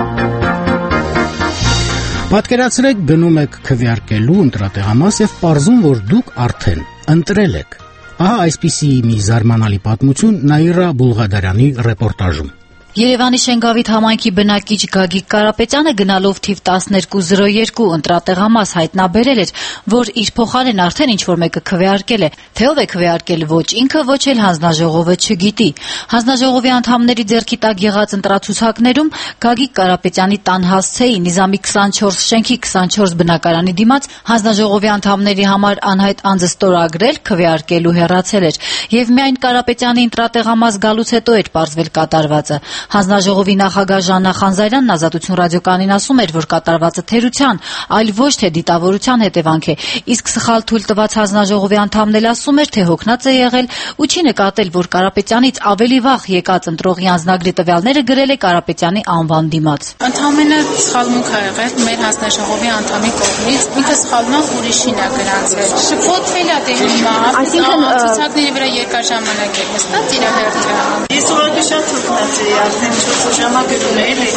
Պատկերացրեք, գնում եք քվեարկելու ընտրատեղամաս եւ պարզում, որ դուք արդեն ընտրել եք։ Ահա այսպիսի մի զարմանալի պատմություն Նաիրա Բուլղադարյանի ռեպորտաժում։ Երևանի Շենգավիթ համայնքի բնակիչ Գագիկ Կարապետյանը գնալով թիվ 1202 ընտրատեղամաս հայտնաբերել էր, որ իր փոխարեն արդեն ինչ-որ մեկը քվեարկել է, թե ով է քվեարկել ոչ ինքը, ոչ էլ հանձնաժողովը չգիտի։ Հանձնաժողովի անդամների ձեռքի տակ եղած ընտրացուցակներում Գագիկ Կարապետյանի տան հասցեի Նիզամի 24 շենքի 24 բնակարանի դիմաց հանձնաժողովի անդամների համար անհայտ անձը ստորագրել, քվեարկելու հեռացել էր, եւ միայն Կարապետյանի ընտրատեղամաս գալուց հետո էր պարզվել կատարվածը։ Հանձնաժողովի նախագահ Ժաննա Խանզարյանն Ազատություն ռադիոկայանին ասում էր, որ կատարվածը թերության, այլ ոչ թե դիտավորության հետևանք է, իսկ սխալ թույլ տված հանձնաժողովի անդամն էլ ասում էր, թե հոգնած է եղել ու չի նկատել, որ Կարապետյանից ավելի վաղ եկած ընտրողի անձնագրի տվյալները գրել է Կարապետյանի անվան դիմաց։ Ընդհանրապես սխալմունք է եղել մեր հանձնաժողովի անդամի կողմից, ինքը սխալմամբ ուրիշին է գրանցել։ Շփոթվել է դե հիմա, այսինքն ցուցակների վրա երկար ժամանակ է հստակ իր հերթը։ Ես ուղղակի շատ հոգնած եի, արդեն 4 ժամանակ գնում էի։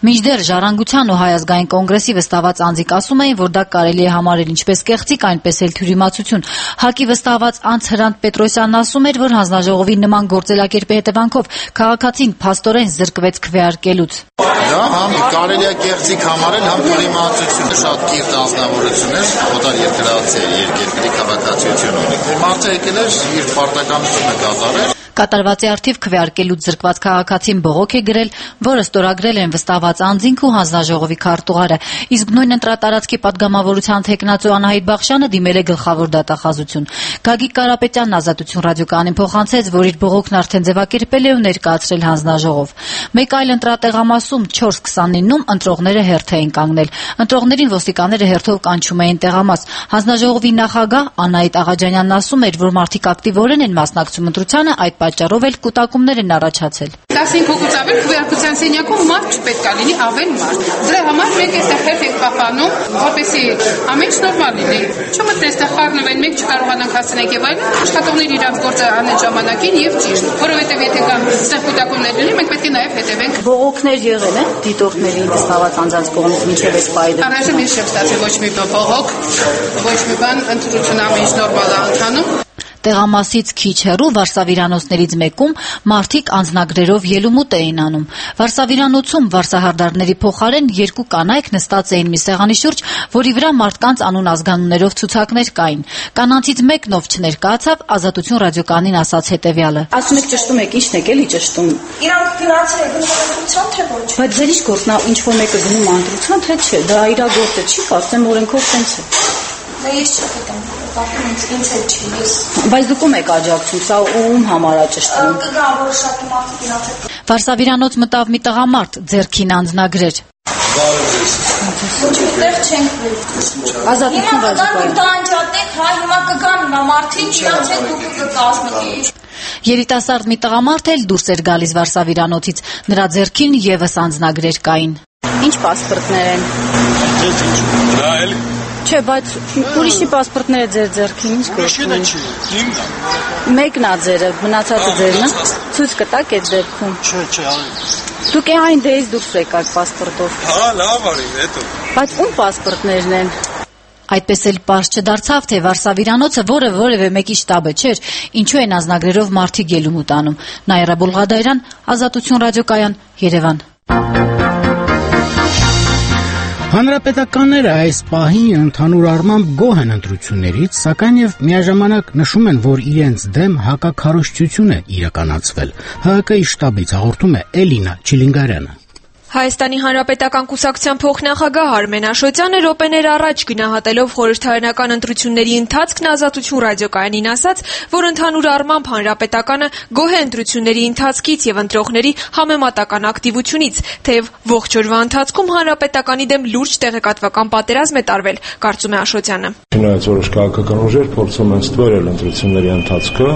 Մինչդեռ Ժառանգության ու Հայ ազգային կոնգրեսի վստահված անձիկ ասում էին, որ դա կարելի է համարել ինչպես կեղծիք, այնպես էլ թյուրիմացություն։ ՀԱԿ-ի վստահված անձ Հրանտ Պետրոսյանն ասում էր, որ հանձնաժողովի նման գործելակերպի հետևանքով քաղաքացին փաստորեն զրկվեց քվեարկելուց։ Դա համ կարելի է կեղծիք համարել, համ թյուրիմացություն։ Շատ կիրթ անձնավորություն էր, օտար երկրացի երկրի քաղաքացիություն ունի։ Մարդը եկել էր իր պարտականությունը կատարել։ Կատարվածի առթիվ քվեարկելուց զրկված քաղաքացին բողոք է գրել, որը ստորագրել են վստահված անձինք ու հանձնաժողովի քարտուղարը, իսկ նույն ընտրատարածքի падգամավորության թեկնածու Անահիտ Բախշյանը դիմել է գլխավոր դատախազություն։ Գագիկ Կարապետյանն Ազատություն ռադիոկայանին փոխանցեց, որ իր բողոքն արդեն ձևակերպել է ու ներկայացրել հանձնաժողով։ Մեկ այլ ընտրատեղամասում 4:29-ում ընտրողները հերթ էին կանգնել։ Ընտրողներին ոստիկանները հերթով կանչում էին տեղամաս։ Հանձնաժողովի նախագահ Անահիտ Աղաջանյանն ասում էր, որ մարդիկ ակտիվորեն են մասնակցում ընտրությանը, այդ պատճառով էլ կուտակումներ են առաջացել։ 15 հոգուց ավել քվեարկության սենյակում մարդ չպետք է լինի, ավել մարդ։ Դրա համար մենք այստեղ հերթ ենք պահպանում, որպեսզի ամեն ինչ նորմալ լինի։ Չմտնեն այստեղ խառնվեն, մենք չկարողանանք հասցնել եւ այլն, աշխատողները իրենց գործը անեն ժամանակին եւ ճիշտ, որովհետեւ եթե կան այստեղ կուտակումներ լինի, մենք պետք է նաեւ հետևենք։ Բողոքներ եղել են դիտորդների վստահված անձանց կողմից մինչեւ այս պայդը։ Առայժմ ես չեմ ստացել ոչ մի բողոք, ոչ մի բան, ընտրությունը ամեն ինչ նորմալ է ընթանում։ Տեղամասից քիչ հեռու Վարսավիրանոցներից մեկում մարդիկ անձնագրերով ելումուտ էին անում։ Վարսավիրանոցում վարսահարդարների փոխարեն երկու կանայք նստած էին մի սեղանի շուրջ, որի վրա մարդկանց անուն ազգանուններով ցուցակներ կային։ Կանանցից մեկն ով չներկայացավ, Ազատություն ռադիոկայանին ասաց հետևյալը. Ասում եք ճշտում եք, ի՞նչն եք էլի ճշտում։ Իրանք գնացել են ընտրության թե ոչ։ Բայց ձեր ինչ գործն է, ինչ որ մեկը գնում ընտրության թե չէ, դա իր գործը չի, կարծեմ օրենքով տենց է։ Դա ես չգիտեմ, պատմում ինձ էլ չի, ես։ Բայց դուք ում եք աջակցում, սա ում համար է ճշտում։ Կգա որոշակի մարդիկ իրաց։ Վարսավիրանոց մտավ մի տղամարդ, ձեռքին անձնագրեր։ Ոչ միտեղ չենք վեր։ Ազատություն ռադիոկայան։ Դա անջատեք, հա, հիմա կգան մարդիկ, իրանց հետ դուք կկազմեք։ Երիտասարդ մի տղամարդ էլ դուրս էր գալիս Վարսավիրանոցից, նրա ձեռքին եւս անձնագրեր կային։ Ինչ պասպորտներ են։ Դա էլ Չէ, բայց ուրիշի պասպորտները ձեր ձեռքին ինչ գործում են։ Մեկն է ձերը, մնացածը ձերն է։ Ցույց կտաք այդ դեպքում։ Չէ, Դուք այն դեից դուրս եկաք պասպորտով։ Հա, լավ արի, հետո։ Բայց ում պասպորտներն են։ Այդպես էլ պարզ չդարձավ, թե Վարսավիրանոցը, որը որևէ մեկի շտաբը չէր, ինչու են անձնագրերով մարդիկ ելումուտ անում։ Նաիրա Բուլղադայրան, Ազատություն ռադիոկայան, Երևան։ Հանրապետականները այս պահին ընդհանուր առմամբ գոհ են ընտրություններից, սակայն եւ միաժամանակ նշում են, որ իրենց դեմ հակաքարոզչություն է իրականացվել։ ՀՀԿ-ի շտաբից հաղորդում է Էլինա Չիլինգարյանը։ Հայաստանի Հանրապետական կուսակցության փոխնախագահ Արմեն Աշոտյանը րոպեներ առաջ գնահատելով խորհրդարանական ընտրությունների ընթացքն Ազատություն ռադիոկայանին ասաց, որ ընդհանուր առմամբ Հանրապետականը գոհ է ընտրությունների ընթացքից եւ ընտրողների համեմատական ակտիվությունից, թեև ողջ օրվա ընթացքում Հանրապետականի դեմ լուրջ տեղեկատվական պատերազմ է տարվել, կարծում է Աշոտյանը։ Չնայած որոշ քաղաքական ուժեր փորձում են ստվերել ընտրությունների ընթացքը,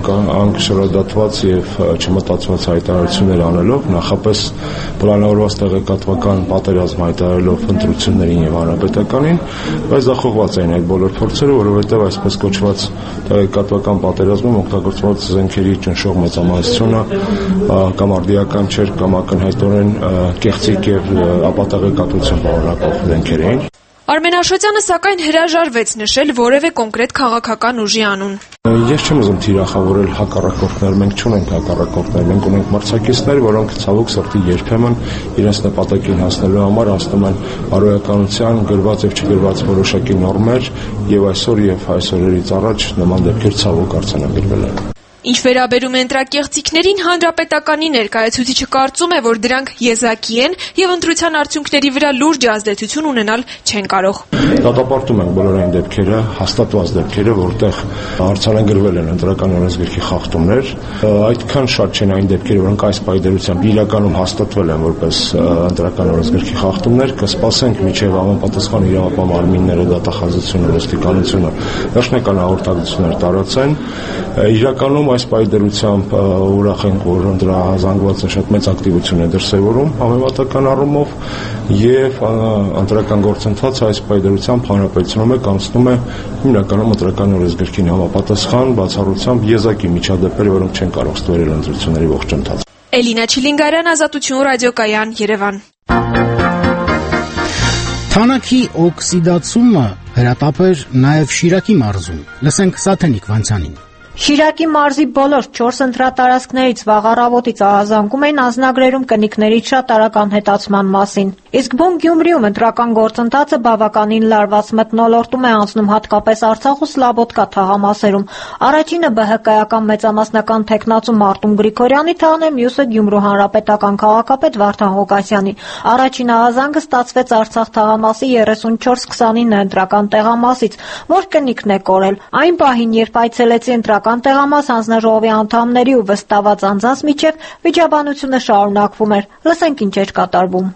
անկշռադատված եւ չմտածված հայտարարություններ անելով, նախապես պլանավորված տեղեկատվական պատերազմ հայտարարելով ընտրություններին եւ հանրապետականին, բայց դա խողված էին այդ բոլոր փորձերը, որովհետեւ այսպես կոչված տեղեկատվական պատերազմում օգտագործված զենքերի ճնշող մեծամասնությունը կամ արդիական չէր կամ ակնհայտորեն կեղծիք եւ ապատեղեկատվություն պարունակող զենքեր էին։ Արմեն Աշոտյանը սակայն հրաժարվեց նշել որևէ կոնկրետ քաղաքական ուժի անուն։ Ես չեմ ուզում թիրախավորել հակառակորդներ, մենք չունենք հակառակորդներ, մենք ունենք մրցակիցներ, որոնք ցավոք սրտի երբեմն իրենց նպատակին հասնելու համար անցնում են բարոյականության գրված եւ չգրված որոշակի նորմեր եւ այսօր օրերից առաջ նման դեպքեր ցավոք արձանագրվել են։ Ինչ վերաբերում է ընտրակեղծիքներին, Հանրապետականի ներկայացուցիչը կարծում է, որ դրանք եզակի են եւ ընտրության արդյունքների վրա լուրջ ազդեցություն ունենալ չեն կարող։ Դատապարտում ենք բոլոր այն դեպքերը, հաստատված դեպքերը, որտեղ արձանագրվել են ընտրական օրենսգրքի խախտումներ, այդքան շատ չեն այն դեպքերը, որոնք այս պայմանությամբ իրականում հաստատվել են որպես ընտրական օրենսգրքի խախտումներ, կսպասենք մինչեւ համապատասխան իրավապահ մարմինները, դատախազությունը, ոստիկանությունը վերջնական հաղորդակցություններ տարածեն։ Իրականում այս պայմանությամբ ուրախ ենք, որ ընտրազանգվածը շատ մեծ ակտիվություն է դրսևորում համեմատական առումով եւ ընտրական գործընթացը այս պայմանությամբ հանրապետությունում է կանցնում է հիմնականում ընտրական օրենսգրքին համապատասխան բացառությամբ եզակի միջադեպեր, որոնք չեն կարող ստվերել ընտրությունների ողջ ընթացը։ Էլինա Չիլինգարյան, Ազատություն ռադիոկայան, Երևան։ Թանաքի օքսիդացումը հրատապ էր նաև Շիրակի մարզում։ Լսենք Սաթենիկ Վանցյանին։ Շիրակի մարզի բոլոր 4 ընտրատարածքներից վաղ առավոտից ահազանգում էին անձնագրերում կնիկների շատ արական հետացման մասին։ Իսկ բուն Գյումրիում ընտրական գործընթացը բավականին լարված մթնոլորտում է անցնում հատկապես Արցախ ու Սլաբոդկա թաղամասերում։ Առաջինը ԲՀԿ-ական մեծամասնական թեկնածու Մարտուն Գրիգորյանի թաղն է, մյուսը Գյումրու հանրապետական քաղաքապետ Վարդան Ղուկասյանի։ Առաջին ահազանգը ստացվեց Արցախ թաղամասի 34-29 ընտրական տեղամասից, որ կնիկն է կորել։ Այն պահին, երբ այցելեցի ընտրական տեղամաս հանձնաժողովի անդամների ու վստահված անձանց միջև վիճաբանությունը շարունակվում էր։ Լսենք ինչ էր կատարվում։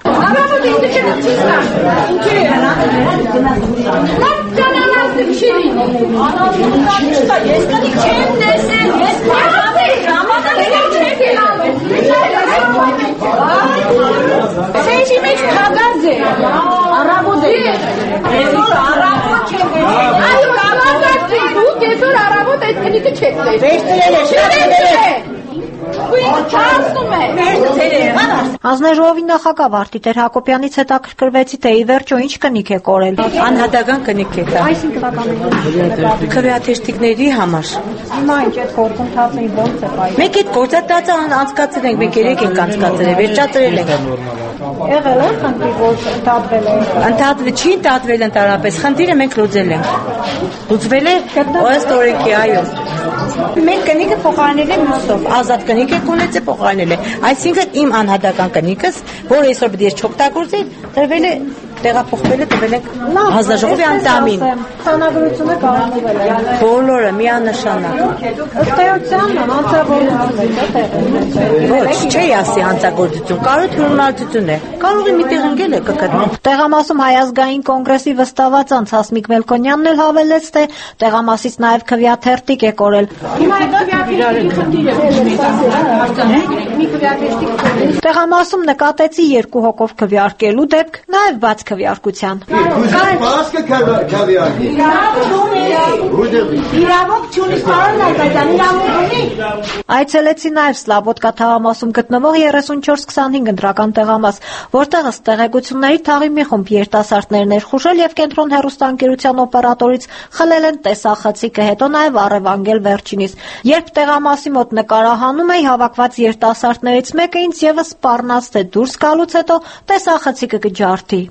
Հանձնաժողովի նախագահ Վարդիտեր Հակոբյանից հետաքրքրվեցի, թե ի վերջո ինչ կնիկ է կորել։ Անհատական կնիկ է դա։ Քվեաթեշտիկների համար։ Հիմա ինչ է գործընթացը ոնց է բայ։ Մենք այդ գործընթացը անցկացրել ենք, մենք 3 ենք անցկացրել, վերջացրել ենք։ Եղել է խնդիր, որ ընդհատվել է։ Ընդհատվել չի ընդհատվել ընդհանրապես, խնդիրը մենք լուծել ենք։ Լուծվել է ըստ օրենքի, այո։ Մենք կնիկը փոխարինել ենք մյուսով, ազատ կնիկ է կունեցել փոխարինել է։ Այսինքն իմ անհատական կնիկս, որ այսօր պետք է չօգտագործի, տրվել է տեղափոխվել է տվել ենք հանձնաժողովի անդամին։ Հանրագրությունը կառավարվել է։ Բոլորը միանշանակ։ Ըստ էության հանցագործություն Ոչ, չի ասի հանցագործություն, կարող թյուրիմացություն է։ Կարող է միտեղ ընկել է կգտնի։ Տեղամասում Հայ ազգային կոնգրեսի վստահված անձ Հասմիկ Մելքոնյանն էլ հավելեց, թե տեղամասից նաև քվեաթերթիկ է կորել։ Տեղամասում նկատեցի 2 հոգով քվեարկելու դեպք, նաև բաց քվեարկության։ Այցելեցի նաև Սլաբոդկա թաղամասում գտնվող 3425 ընտրական տեղամաս, որտեղ ըստ տեղեկությունների թաղի մի խումբ երիտասարդներ ներխուժել եւ կենտրոն հեռուստաընկերության օպերատորից խլել են տեսախցիկը, հետո նաև առևանգել վերջինիս։ Երբ տեղամասի մոտ նկարահանում էի, հավաքված երիտասարդներից մեկը ինձ եւս սպառնաց, թե դուրս գալուց հետո տեսախցիկը կջարդի։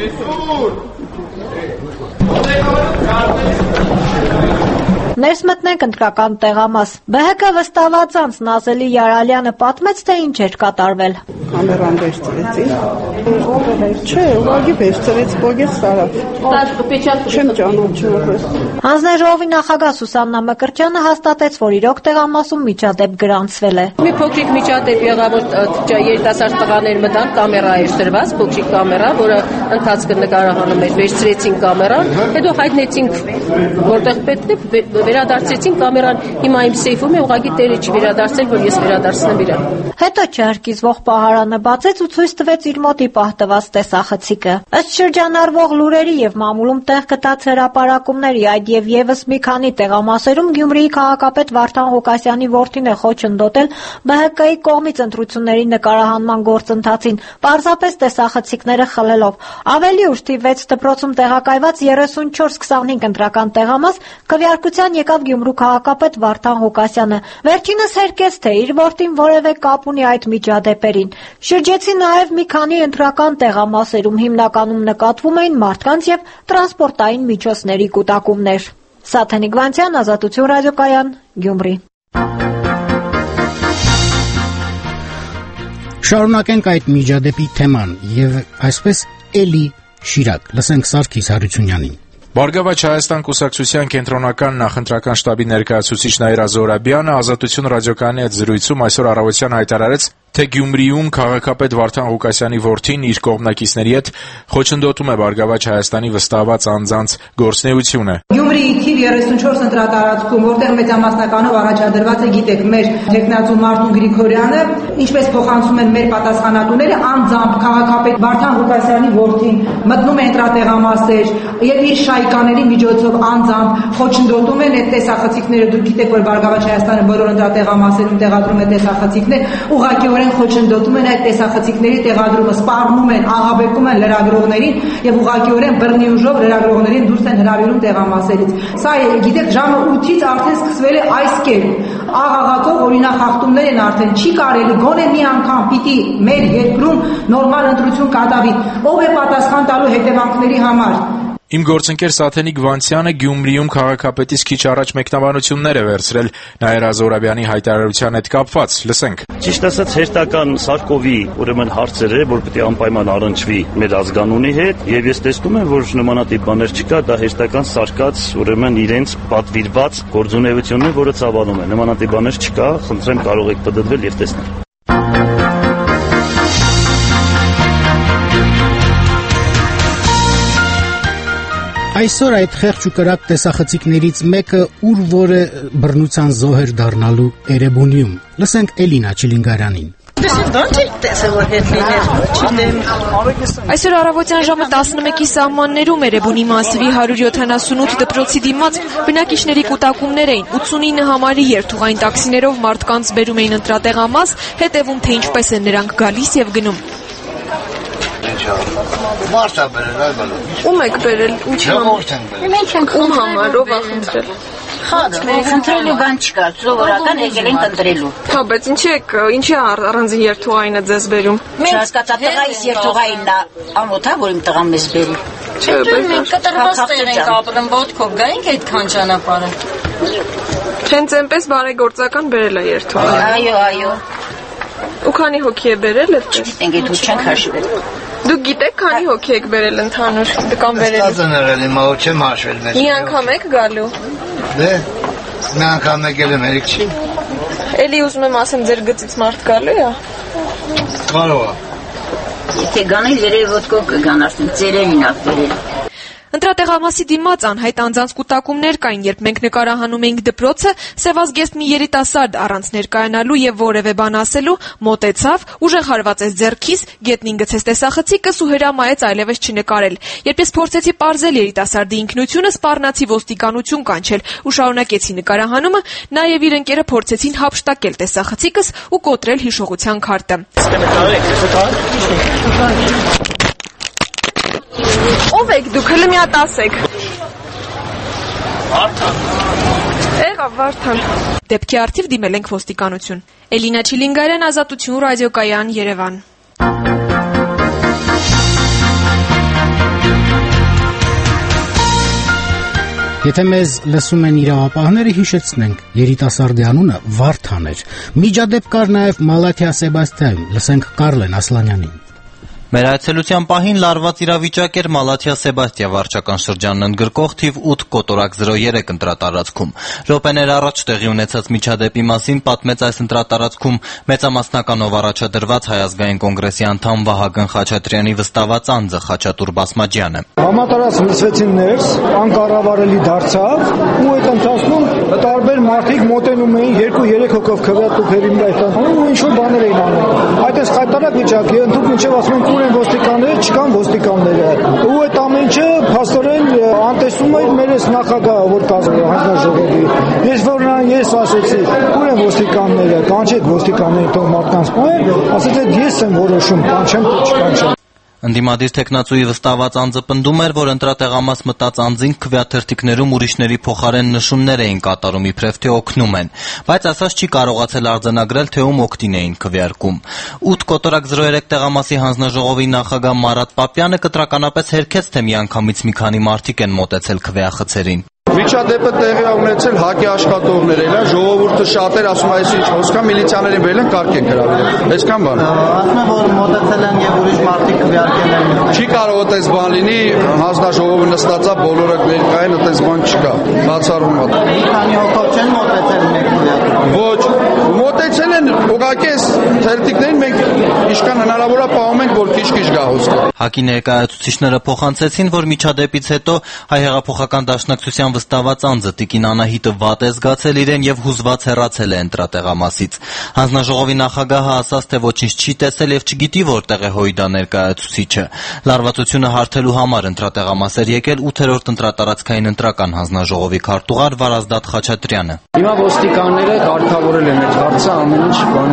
Ներս մտնենք ընտրական տեղամաս։ ԲՀԿ վստահված անձ Նազելի Յարալյանը պատմեց, թե ինչ էր կատարվել։ Կամերան վերցրեցի։ Չէ, ուղղակի վերցրեց Պոգես Սարավ։ Չեմ ճանաչում։ Հանձնաժողովի նախագահ Սուսաննա Մկրտչյանը հաստատեց, որ իրոք տեղամասում միջադեպ գրանցվել է։ Մի փոքրիկ միջադեպ եղավ, որ երիտասարդ տղաներ մտան, կամերա էր դրված, փոքրիկ կամերա, որը ընթացքը նկարահանում էր, վերցրեցին կամերան, հետո հայտնեցինք, որտեղ պետք է վերադարձրեցին կամերան, հիմա իմ սեյֆում է, ուղղակի տերը չի վերադարձել, որ ես վերադարձնեմ իրան։ Հետո չհրկիզվող պահարանը բացեց ու ցույց տվեց իր մոտ ի պահ տված տեսախցիկը։ Ըստ շրջանառվող լուրերի եւ մամուլում տեղ գտած հրապարակումների, այդ եւ եւս մի քանի տեղամասերում Գյումրիի քաղաքապետ Վարդան Ղուկասյանի որդին է խոչընդոտել ԲՀԿ-ի կողմից ընտրությունների նկարահանման գործընթացին, պարզապես տեսախցիկները խլելով։ Ավելի ուշ թիվ 6 դպրոցում տեղակայված 3425 ընտրական տեղամաս քվեարկության եկավ Գյումրու քաղաքապետ Վարդան Ղուկասյանը։ Վերջինս հերկեց, թե իր որդին որևէ կապ ունի այդ միջադեպերին։ Շրջեցի նաև մի քանի ընտրական տեղամասերում, հիմնականում նկատվում էին մարդկանց եւ տրանսպորտային միջոցների կուտակումներ։ Սաթենիկ Վանցյան, Ազատություն ռադիոկայան, Գյումրի։ Շարունակենք այդ միջադեպի թեման եւ այսպես էլի Շիրակ։ Լսենք Սարգիս Հարությունյանին։ Բարգավաճ Հայաստան կուսակցության կենտրոնական նախընտրական շտաբի ներկայացուցիչ Նաիրա Զոհրաբյանը Ազատություն ռադիոկայանի հետ զրույցում այսօր առավոտյան հայտարարեց, թե Գյումրիում քաղաքապետ Վարդան Ղուկասյանի որդին իր կողմնակիցների հետ խոչընդոտում է Բարգավաճ Հայաստանի վստահված անձանց գործունեությունը։ Գյումրիի թիվ 34 ընտրատարածքում, որտեղ մեծամասնականով առաջադրված է, գիտեք, մեր թեկնածու Մարտուն Գրիգորյանը, ինչպես փոխանցում են մեր պատասխանատուները, անձամբ քաղաքապետ Վարդան Ղուկասյանի որդին մտնում է ընտրատեղամասեր եւ իր շայկաների միջոցով անձամբ խոչընդոտում են այդ տեսախցիկները։ Դուք գիտեք, որ Բարգավաճ Հայաստանը բոլոր ընտրատեղամասերում տեղադրում է տեսախցիկներ, ուղղակիորեն բանալին խոչընդոտում են այդ տեսախցիկների տեղադրումը, սպառնում են, աղաբեկում են լրագրողներին եւ ուղղակիորեն բռնի ուժով լրագրողներին դուրս են հրավիրում տեղամասերից։ Սա գիտեք ժամը 8-ից արդեն սկսվել է այս կերպ։ Աղաղակով օրինախախտումներ են արդեն, չի կարելի գոնե մի անգամ պիտի մեր երկրում նորմալ ընտրություն կատարվի։ Ով է պատասխան տալու հետևանքների համար։ Իմ գործընկեր Սաթենիկ Վանցյանը Գյումրիում քաղաքապետից քիչ առաջ մեկնաբանություններ է վերցրել Նաիրա Զոհրաբյանի հայտարարության հետ կապված։ Լսենք։ Ճիշտ ասած, հերթական Սարկովի ուրեմն հարցեր է, որ պետք է անպայման առնչվի մեր ազգանունի հետ, եւ ես տեսնում եմ, որ նմանատիպ բաներ չկա, դա հերթական սարկած ուրեմն իրենց պատվիրված գործունեությունն է, որը ցավանում է։ Նմանատիպ բաներ չկա, խնդրեմ կարող եք պատդվել եւ տեսնել։ Այսօր այդ խեղճ ու կրակ տեսախցիկներից մեկը ուր որը բռնության զոհ էր դառնալու Էրեբունիում։ Լսենք Էլինա Չիլինգարյանին։ Այսօր առավոտյան ժամը 11-ի սահմաններում Էրեբունի մասիվի 178 դպրոցի դիմաց բնակիչների կուտակումներ էին, 89 համարի երթուղային տաքսիներով մարդկանց բերում էին ընտրատեղամաս, հետևում թե ինչպես են նրանք գալիս եւ գնում։ Մարդ է բերել, այ բալո։ Ում եք բերել, ինչի համար։ Ում համար, ով է խնդրել։ Խաչ, մենք խնդրելու բան չկա, սովորական եկել ենք ընտրելու։ Հա, բայց ինչի առանձին երթուղայինը ձեզ բերում։ Չհասկացա, տղայիս երթուղայինն է, ամոթ է, որ իմ տղան մեզ բերի։ Մենք կտրված տեղ ենք ապրում, ոտքով գայինք այդքան ճանապարհը։ Հենց այնպես բարեգործական բերել է երթուղային։ Այո։ Ու քանի հոգի է բերել այդպես։ Չգիտենք, այդ ու չենք հաշվել։ Դուք գիտեք քանի հոգի եք բերել ընդհանուր դկան բերել։ Ստացան եղել իմ ահ չեմ հաշվել մեզ։ Մի անգամ եք գալու։ Դե, մի անգամ եկել եմ, երեք չի։ Էլի ուզում եմ ասեմ ձեր գծից մարդ գալու է։ Կարող է։ Եթե գանել երևի ոտքով կգան, արդեն ծերերին ա բերել։ Ընտրատեղամասի դիմաց անհայտ անձանց կուտակումներ կային, երբ մենք նկարահանում էինք դպրոցը, սևազգեստ մի երիտասարդ առանց ներկայանալու եւ որևէ բան ասելու մոտեցավ, ուժեղ հարվածեց ձեռքիս, գետնին գցեց տեսախցիկս ու հրամայեց այլևս չնկարել։ Երբ ես փորձեցի պարզել երիտասարդի ինքնությունը, սպառնացի ոստիկանություն կանչել ու շարունակեցի նկարահանումը, նաեւ իր ընկերը փորձեցին հափշտակել տեսախցիկս ու կոտրել հիշողության քարտը։ Ով եք դուք, հələ մի հատ ասեք։ Վարդան։ Եղավ Վարդան։ Դեպքի արդիվ դիմել ենք ոստիկանություն։ Էլինա Չիլինգարյան, Ազատություն, ռադիոկայան, Երևան։ Եթե մեզ լսում են իրավապահները, հիշեցնենք, երիտասարդի անունը Վարդան էր։ Միջադեպ կար նաև Մալաթիա Սեբաստիայում, լսենք Կարլեն Ասլանյանին։ Մեր այցելության պահին լարված իրավիճակ էր Մալաթիա Սեբաստիա վարչական շրջանն ընդգրկող թիվ 8 կոտորակ 03 ընտրատարածքում։ Րոպեներ առաջ տեղի ունեցած միջադեպի մասին պատմեց այս ընտրատարածքում մեծամասնականով առաջադրված Հայ ազգային կոնգրեսի անդամ Վահագն Խաչատրյանի վստահված անձը Խաչատուր Բասմաջյանը։ Համատարած լսվեցին ներս, անկառավարելի դարձավ, ու այդ ընթացքում տարբեր մարդիկ մոտենում էին 2-3 հոգով քվեատուփերի այդտեղ ու ինչ-որ բաներ էին անում։ Այդպես խայտարակ վիճակի ընդհանուր մինչև ասում են են ոստիկանները, չկան ոստիկանները։ Ու այդ ամենը փաստորեն անտեսում է մեր նախագահը, որ կազմել է հանձնաժողովի։ Ես ասեցի, ուր են ոստիկանները, կանչեք ոստիկանները, թող մարդկանց պահեն, ասեց այդ ես եմ որոշում, կանչեմ թե չկանչեմ։ Ընդդիմադիր տեխնացուի վստահված անձը պնդում էր, որ ընտրատեղամաս մտած անձին քվեաթերթիկներում ուրիշների փոխարեն նշումներ էին կատարում իբրև թե օգնում են, բայց ասած չի կարողացել արձանագրել, թե ում օգտին էին քվեարկում։ 8 կոտորակ 03 տեղամասի հանձնաժողովի նախագահ Մարատ Պապյանը կտրականապես հերքեց, թե միանգամից մի քանի մարդիկ են մոտեցել քվեախցերին։ Միջադեպը տեղի ունեցել ՀԱԿ-ի աշխատողներ են, ժողովուրդը շատեր ասում այս ինչ խոսքա միլիցիաներին բերել են կարգ են հրավիրել։ Այսքան բան։ Ասում են որ մոտեցել են եւ ուրիշ մարդիկ քվեարկել են։ Չի կարող այդպես բան լինի, հանձնաժողովը նստած է, բոլորը ներկային, այդպես բան չկա։ Բացառում է։ Մի քանի հոգով չեն մոտեցել մեկ քվեարկել։ Ոչ, մոտեցել են ուղղակի այս թերթիկներին մենք ինչքան հնարավոր է պահում ենք, որ քիչ-քիչ գա հոսքը։ ՀԱԿ-ի ներկայացուցիչները փոխանցեցին, որ միջադեպից հետո Հայ հեղափոխական դաշնակցության վստահված անձը Տիկին Անահիտը վատ է զգացել իրեն եւ հուզված հեռացել է ընտրատեղամասից։ Հանձնաժողովի նախագահը ասաց, թե ոչինչ չի տեսել եւ չգիտի որտեղ է հույդա ներկայացուցիչը։ Լարվածությունը հարթելու համար ընտրատեղամաս էր եկել 8-րդ ընտրատարածքային ընտրական հանձնաժողովի քարտուղար Վարազդատ Խաչատրյանը։ Հիմա ոստիկանները կարգավորել են այդ հարցը ամեն ինչ բանի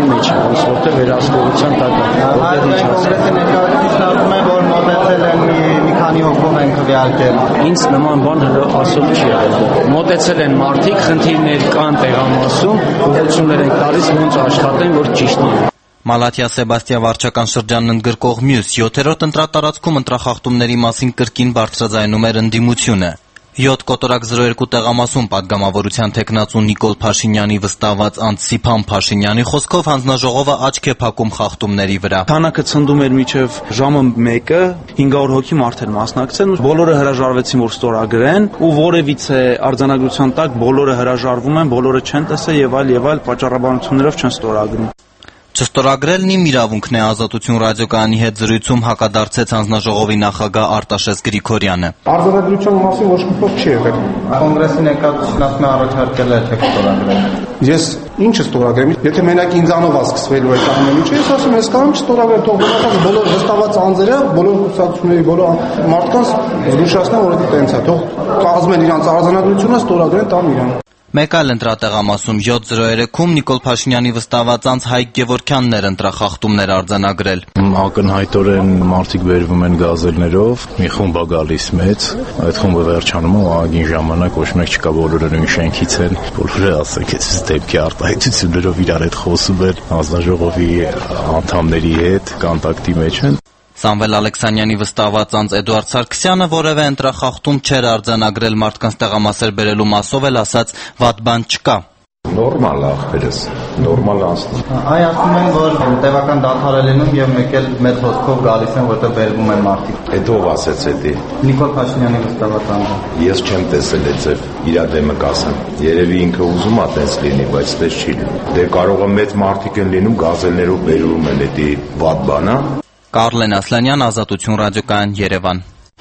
կապի մեջ է, որտեղ վերահսկողության տակ է։ Կոնգրեսի ներկայացուցիչն ասում է, որ մոտեցել են մի քանի հոգով են քվեարկել։ Ինձ նման բան ասող չի եղել։ Մոտեցել են մարդիկ, խնդիրներ կան տեղամասում, ուղղություններ են տալիս, ոնց աշխատեն, որ ճիշտ լինի։ Մալաթիա Սեբաստիա վարչական շրջանն ընդգրկող մյուս 7-րդ ընտրատարածքում ընտրախախտումների մասին կրկին բարձրաձայնում էր ընդդիմությունը։ 7 կոտորակ 02 տեղամասում պատգամավորության թեկնածու Նիկոլ Փաշինյանի վստահված անձ Սիփան Փաշինյանի խոսքով հանձնաժողովը աչք է փակում խախտումների վրա։ Քանակը ցնդում էր մինչև ժամը 1-ը, 500 հոգի մարդեր մասնակցեն, բոլորը հրաժարվեցին, որ ստորագրեն, ու որևիցե արձանագրության տակ բոլորը հրաժարվում են, բոլորը չեն տեսել եւ այլ պատճառաբանություններով չեն ստորագրում։ Չստորագրելն իմ իրավունքն է, Ազատություն ռադիոկայանի հետ զրույցում հակադարձեց հանձնաժողովի նախագահ Արտաշես Գրիգորյանը։ Արձանագրության մասին ոչ մի խոսք չի եղել։ Կոնգրեսի ներկայացուցիչն ասում է առաջարկել է թե կստորագրել։ Ես ինչը ստորագրեմ, եթե մենակ ինձանով է սկսվելու այդ ամեն ինչը, ես ասում եմ, ես կարող եմ չստորագրել, թող բոլոր հստակված անձերը, բոլոր կուսակցությունների, բոլոր մարդկանց զգուշացնեն, որ դա տենց է, թող կազմեն իրանց արձանագրությունը, ստորագրեն, տան իրան։ Մեկ այլ ընտրատեղամասում 703-ում Նիկոլ Փաշինյանի վստահված անձ Հայկ Գևորգյանն էր ընտրախախտումներ արձանագրել։ Ակնհայտորեն մարդիկ բերվում են գազելներով, մի խումբ է գալիս մեծ, այդ խումբը վերջանում է, ագին ժամանակ ոչ մեկ չկա, բոլորը նույն շենքից են, բոլորը ասենք այս դեպքի արտահայտություններով իրար հետ խոսում են, հանձնաժողովի անդամների հետ կոնտակտի մեջ են։ Սամվել Ալեքսանյանի վստահված անձ Էդուարդ Սարգսյանը որևէ ընտրախախտում չէր արձանագրել մարդկանց տեղամասեր բերելու մասով, էլ ասաց վատ բան չկա։ Նորմալ ախպերս, նորմալ անցնում։ Այ ասում են, որ տևական դադար է լինում եւ մեկ էլ մեծ հոսքով գալիս են, որտեղ բերվում են մարդիկ։ Այդ ով ասեց դա։ Նիկոլ Փաշինյանի վստահված անձը։ Ես չեմ տեսել այդ ձև իր դեմը կասեմ։ Երևի ինքը ուզում է տես լինի, բայց տես չի լինում։ Դե կարող է մեծ մարդիկ են լինում, գազելներով բերում են, դա վատ բան է։ Կարլեն Ասլանյան, Ազատություն ռադիոկայան, Երևան։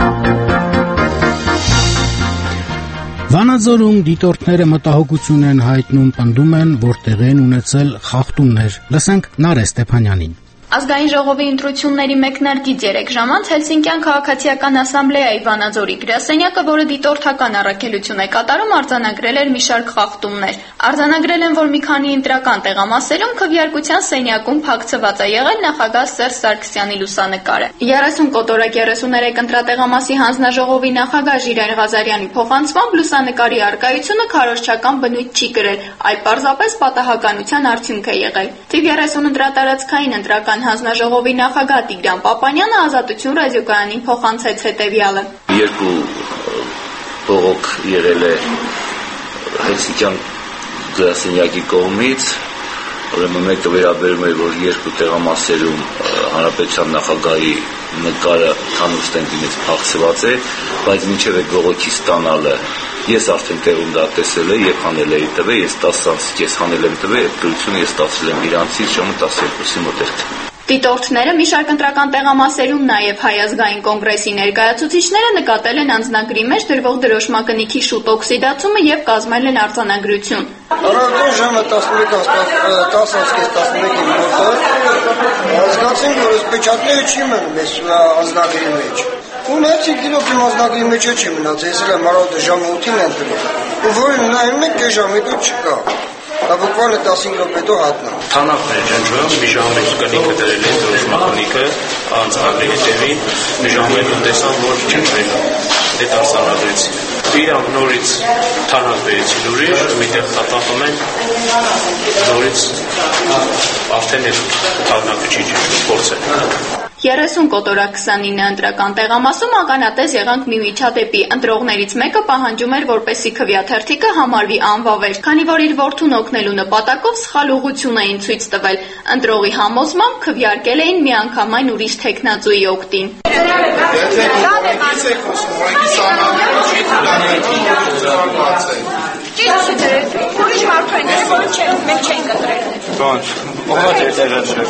Վանաձորում դիտորդները մտահոգություն են հայտնում, պնդում են, որ տեղի են ունեցել խախտումներ։ Լսենք Նարէ Ստեփանյանին։ Ազգային ժողովի ընտրությունների մեկնարկից 3 ժամ անց Հելսինկյան քաղաքացիական ասամբլեայի Վանաձորի գրասենյակը, որը դիտորդական առաքելություն է կատարում, արձանագրել էր մի շարք խախտումներ։ Արձանագրել են, որ մի քանի ընտրական տեղամասերում քվեարկության սենյակում փակցված է եղել նախագահ Սերժ Սարգսյանի լուսանկարը։ 30 կոտորակ 33 ընտրատեղամասի հանձնաժողովի նախագահ Ժիրայր Ղազարյանի փոխանցմամբ լուսանկարի առկայությունը քարոզչական բնույթ չի կրել, այլ պարզապես պատահականության արդյունք է եղել։ Թիվ 30 ընտրատարածքային ընտրական հանձնաժողովի նախագահ Տիգրան Պապանյանը Ազատություն ռադիոկայանին փոխանցեց հետևյալը. Երկու բողոք եղել է Հելսինկյան գրասենյակի կողմից, ուրեմն մեկը վերաբերում է, որ երկու տեղամասերում հանրապետության նախագահի նկարը քանուց տենտինից փախցված է, բայց մինչև այդ բողոքի ստանալը ես արդեն տեղում դա տեսել եմ եւ հանել էի տվել, ես 10-ից ես հանել եմ տվել, այդ գրությունը ես ստացել եմ իրանցից ժամը 12-ի մոտերտ։ Դիտորդները մի շարք ընտրական տեղամասերում նաև Հայ ազգային կոնգրեսի ներկայացուցիչները նկատել են անձնագրի մեջ դրվող դրոշմակնիքի շուտ օքսիդացումը եւ կազմել են արձանագրություն։ Առավոտյան ժամը 10:11-ի մոտը զգացին, որ պեչատները չի մնում այս անձնագրի մեջ։ Ու ներսի գիրոք իմ անձնագրի մեջ չի մնաց, ես էլ եմ առավոտը ժամը 8-ին եմ դրել։ Ու որին նայում եք, կես ժամի դու չկա։ Բуквально 15 րոպե հետո հատնա։ Թանախն է ջնջում, մի ժամ մեջ կնիկը դրել են դրոշմակնիկը, անձնագրի հետևին, մի ժամ հետո տեսան, որ ջնջվել է։ Դե արձանագրեցին։ Իրանք նորից թանախ բերեցին ուրիշ, միտեղ խաթախում են, նորից արդեն այդ թանախը չի ջնջում, փորձել։ 30 կոտորակ 29 ընտրական տեղամասում ականատես եղանք մի միջադեպի։ Ընտրողներից մեկը պահանջում էր, որպեսզի քվեաթերթիկը համարվի անվավեր, քանի որ իր որդուն օգնելու նպատակով սխալ ուղղություն էին ցույց տվել։ Ընտրողի համոզմամբ քվեարկել էին միանգամայն ուրիշ թեկնածուի օգտին։ Ուրիշ մարդուներ, որ մենք չենք ընտրել։ Բան, ողջ է տեղաշը։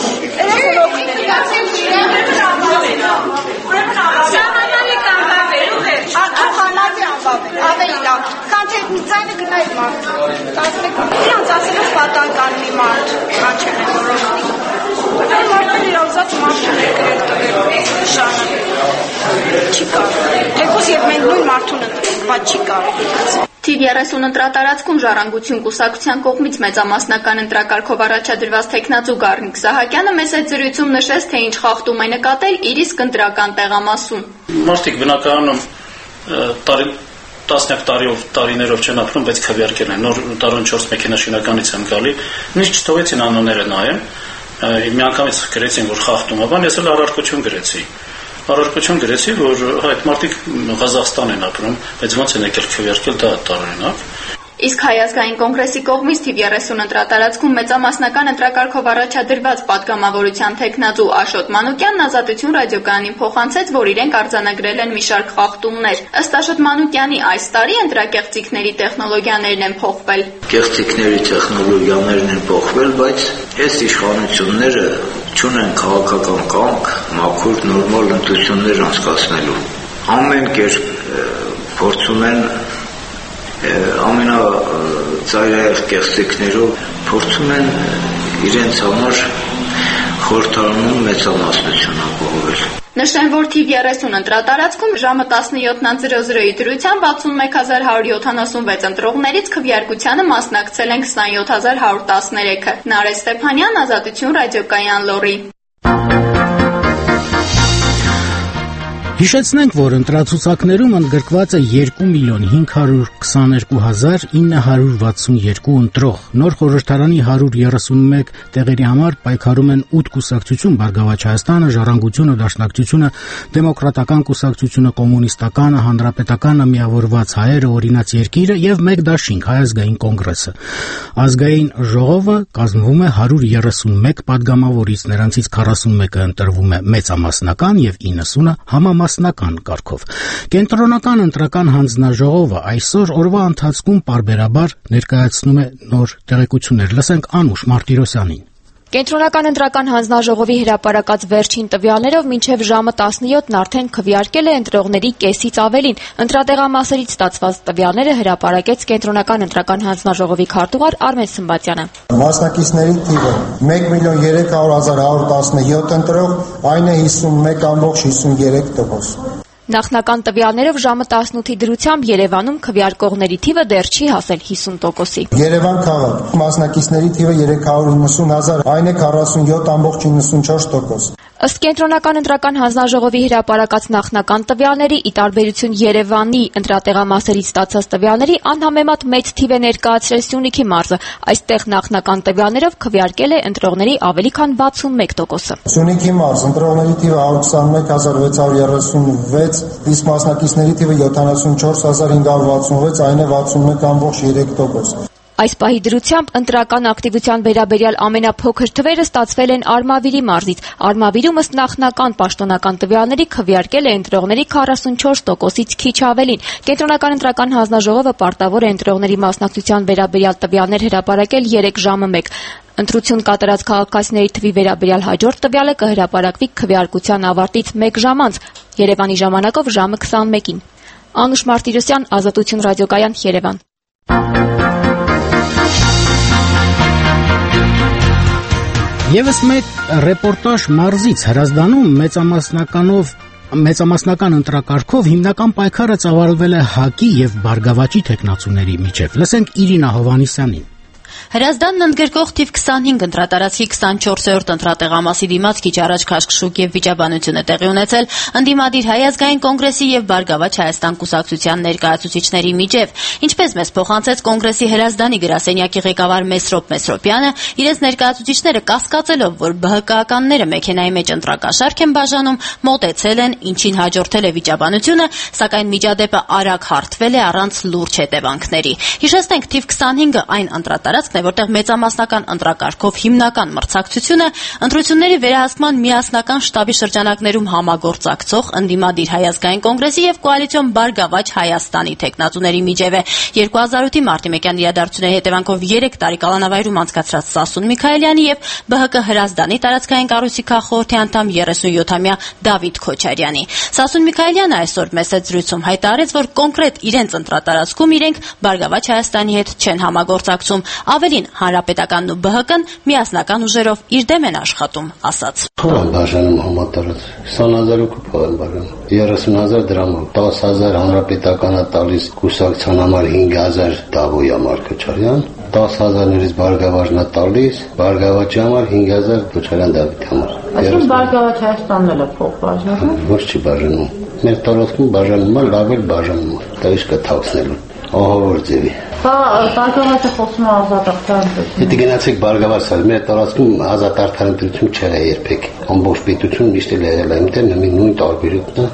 Սահմանալի կանվավերում է, ախանալի անվավեր, ավելի լավ, քան թե մի ձայնը գնայր մարդ, իրանց ասելով պատական մի մարդ, կանչել են որոշնի, մարդն իր ուզած մարդուն է գրել տվել, նշանը, չի կարող, թեկուզ և մենք նույն մարդուն ընտրենք, բայց չի կարող։ Թիվ 30 ընտրատարածքում Ժառանգություն կուսակցության կողմից մեծամասնական ընտրակարգով առաջադրված տեխնացու Գառնիկ Սահակյանը մեծ այդ զրույցում նշեց, թե ինչ խախտում է նկատել իր իսկ ընտրական տեղամասում։ Մարդիկ բնակարանում տասնյակ տարիներով չեն ապրում, բայց քվեարկել են։ Նոր տարուն 4 մեքենաշինականից եմ գալի։ Ինչ չթողեցին անունները նայեմ։ Միանգամից գրեցին, որ խախտում է, բան ես էլ առարկություն գրեցի, որ այդ մարդիկ Ղազախստան են ապրում, բայց ոնց են եկել քվեարկել, դա տարօրինակ։ Իսկ Հայ ազգային կոնգրեսի կողմից թիվ 30 ընտրատարածքում մեծամասնական ընտրակարգով առաջադրված պատգամավորության տեխնացու Աշոտ Մանուկյանն Ազատություն ռադիոկայանին փոխանցեց, որ իրենք արձանագրել են մի շարք խախտումներ։ Ըստ Աշոտ Մանուկյանի, այս տարի ընտրակեղծիքների տեխնոլոգիաներն են փոխվել։ Կեղծիքների տեխնոլոգիաներն են փոխվել, բայց այս իշխանությունները չունեն քաղաքական կամք մաքուր նորմալ ընտրություններ անցկացնելու։ Ամեն կերպ փորձում են ամենածայրահեղ կեղծիքներով փորձում են իրենց համար խորհրդարանում մեծամասնություն ապահովել։ Նշեմ, որ թիվ 30 ընտրատարածքում ժամը 17:00-ի դրությամբ 61176 ընտրողներից քվեարկությանը մասնակցել են 27113-ը։ Նարէ Ստեփանյան, Ազատություն ռադիոկայան, Լոռի։ Հիշեցնենք, որ ընտրացուցակներում ընդգրկված է 2,522,962 ընտրող։ Նոր խորհրդարանի 131 տեղերի համար պայքարում են 8 կուսակցություն՝ Բարգավաճ Հայաստանը, Ժառանգությունը, Դաշնակցությունը, Դեմոկրատական կուսակցությունը, Կոմունիստականը, Հանրապետականը, Միավորված հայերը, Օրինաց երկիրը եւ մեկ դաշինք Հայ ազգային կոնգրեսը։ Ազգային ժողովը կազմվում է 131 падգամավորից, նրանցից 41-ը ընտրվում է մեծամասնական եւ 90-ը համամասնական կարգով։ Կենտրոնական ընտրական հանձնաժողովը այսօր օրվա ընթացքում պարբերաբար ներկայացնում է նոր տեղեկություններ։ Լսենք Անուշ Մարտիրոսյանին։ Կենտրոնական ընտրական հանձնաժողովի հրապարակած վերջին տվյալներով մինչև ժամը 17-ն արդեն քվեարկել է ընտրողների կեսից ավելին։ Ընտրատեղամասերից ստացված տվյալները հրապարակեց Կենտրոնական ընտրական հանձնաժողովի քարտուղար Արմեն Սմբատյանը։ Մասնակիցների թիվը 1,300,117 ընտրող, այն է 51,53%։ Նախնական տվյալներով ժամը 18-ի դրությամբ Երևանում քվեարկողների թիվը դեռ չի հասել 50%-ի։ Երևան քաղաք, մասնակիցների թիվը 390,000, այն է 47,94%։ Ըստ Կենտրոնական ընտրական հանձնաժողովի հրապարակած նախնական տվյալների, ի տարբերություն Երևանի ընտրատեղամասերից ստացած տվյալների, անհամեմատ մեծ թիվ է ներկայացրել Սյունիքի մարզը։ Այստեղ նախնական տվյալներով քվեարկել է ընտրողների ավելի քան 61%-ը։ Սյունիքի մարզ ընտրողների թիվը 121,636, իսկ մասնակիցների թիվը 74,566, այն է 61,3%։ Այս պահի դրությամբ ընտրական ակտիվության վերաբերյալ ամենափոքր թվերը ստացվել են Արմավիրի մարզից։ Արմավիրում ըստ նախնական պաշտոնական տվյալների քվեարկել է ընտրողների 44%-ից քիչ ավելին։ Կենտրոնական ընտրական հանձնաժողովը պարտավոր է ընտրողների մասնակցության վերաբերյալ տվյալներ հրապարակել 3 ժամը 1։ Ընտրություն կատարած քաղաքացիների թվի վերաբերյալ հաջորդ տվյալը կհրապարակվի քվեարկության ավարտից 1 ժամ անց, Երևանի ժամանակով ժամը 21-ին։ Անուշ Մարտիրոսյան, Ազատություն ռադիոկայան, Երևան։ Եվս մեկ ռեպորտաժ մարզից Հրազդանում մեծամասնական ընտրակարգով հիմնական պայքարը ծավալվել է ՀԱԿ-ի եւ Բարգավաճի տեխնացուների միջև։ Լսենք Իրինա Հովհաննիսյանին։ Հրազդանն ընդգրկող թիվ 25 ընտրատարածքի 24-րդ ընտրատեղամասի դիմաց քիչ առաջ քաշքշուկ եւ վիճաբանություն է տեղի ունեցել ընդդիմադիր Հայ ազգային կոնգրեսի եւ Բարգավաճ Հայաստան կուսակցության ներկայացուցիչների միջև։ Ինչպես մեզ փոխանցեց կոնգրեսի Հրազդանի գրասենյակի ղեկավար Մեսրոպ Մեսրոպյանը, իրենց ներկայացուցիչները կասկածելով, որ ԲՀԿ-ականները մեքենայի մեջ ընտրակաշարք են բաժանում, մոտեցել են, ինչին հաջորդել է վիճաբանությունը, սակայն միջադեպը արագ հարթվել է առանց լուրջ հետևանքների։ Հիշեցնենք, թիվ 25-ը այն ընտրատարածքն է, որտեղ մեծամասնական ընտրակարգով հիմնական մրցակցությունը ընտրությունների վերահսկման միասնական շտաբի շրջանակներում համագործակցող ընդդիմադիր Հայ ազգային կոնգրեսի եւ կոալիցիոն Բարգավաճ Հայաստանի տեխնացուների միջև է։ 2008-ի մարտի 1-յան իրադարձությունների հետևանքով 3 տարի կալանավայրում անցկացրած Սասուն Միքայելյանի եւ ԲՀԿ Հրազդանի տարածքային կառույցի քաղխորհրդի անդամ 37-ամյա Դավիթ Քոչարյանի։ Սասուն Միքայելյանը այսօր մեծ զրույցում հայտարարեց, որ կոնկրետ իրենց ընտրատարածքում իրենք Բարգավաճ Հայաստանի հետ չեն համագործակցում։ Ավելին, Հանրապետականն ու ԲՀԿ-ն միասնական ուժերով իր դեմ են աշխատում, ասաց. Թող են բաժանում համատարած 20,000 փող են բաժանում 30,000 դրամով 10,000 Հանրապետականը տալիս կուսակցության համար 5,000 Դավոյա Մարկոչարյան 10,000-ներից Բարգավաճն է տալիս Բարգավաճի համար 5,000 Քոչարյան Դավիթի համար Այսինքն Բարգավաճ Հայաստանն էլ է փող բաժանում ոչ չի բաժանում մեր տարածքում բաժանում է լավ էլ բաժանում է դա իսկ կթաքցնելու ահավոր ձևի Բարգավաճը խոսում է ազատ արդարություն Եթե գնացեք Բարգավաճ մեր տարածքում ազատ արդարություն չեղա երբեք ամբողջ պետություն միշտ էլ եղել է այնտեղ նույն տարբերակն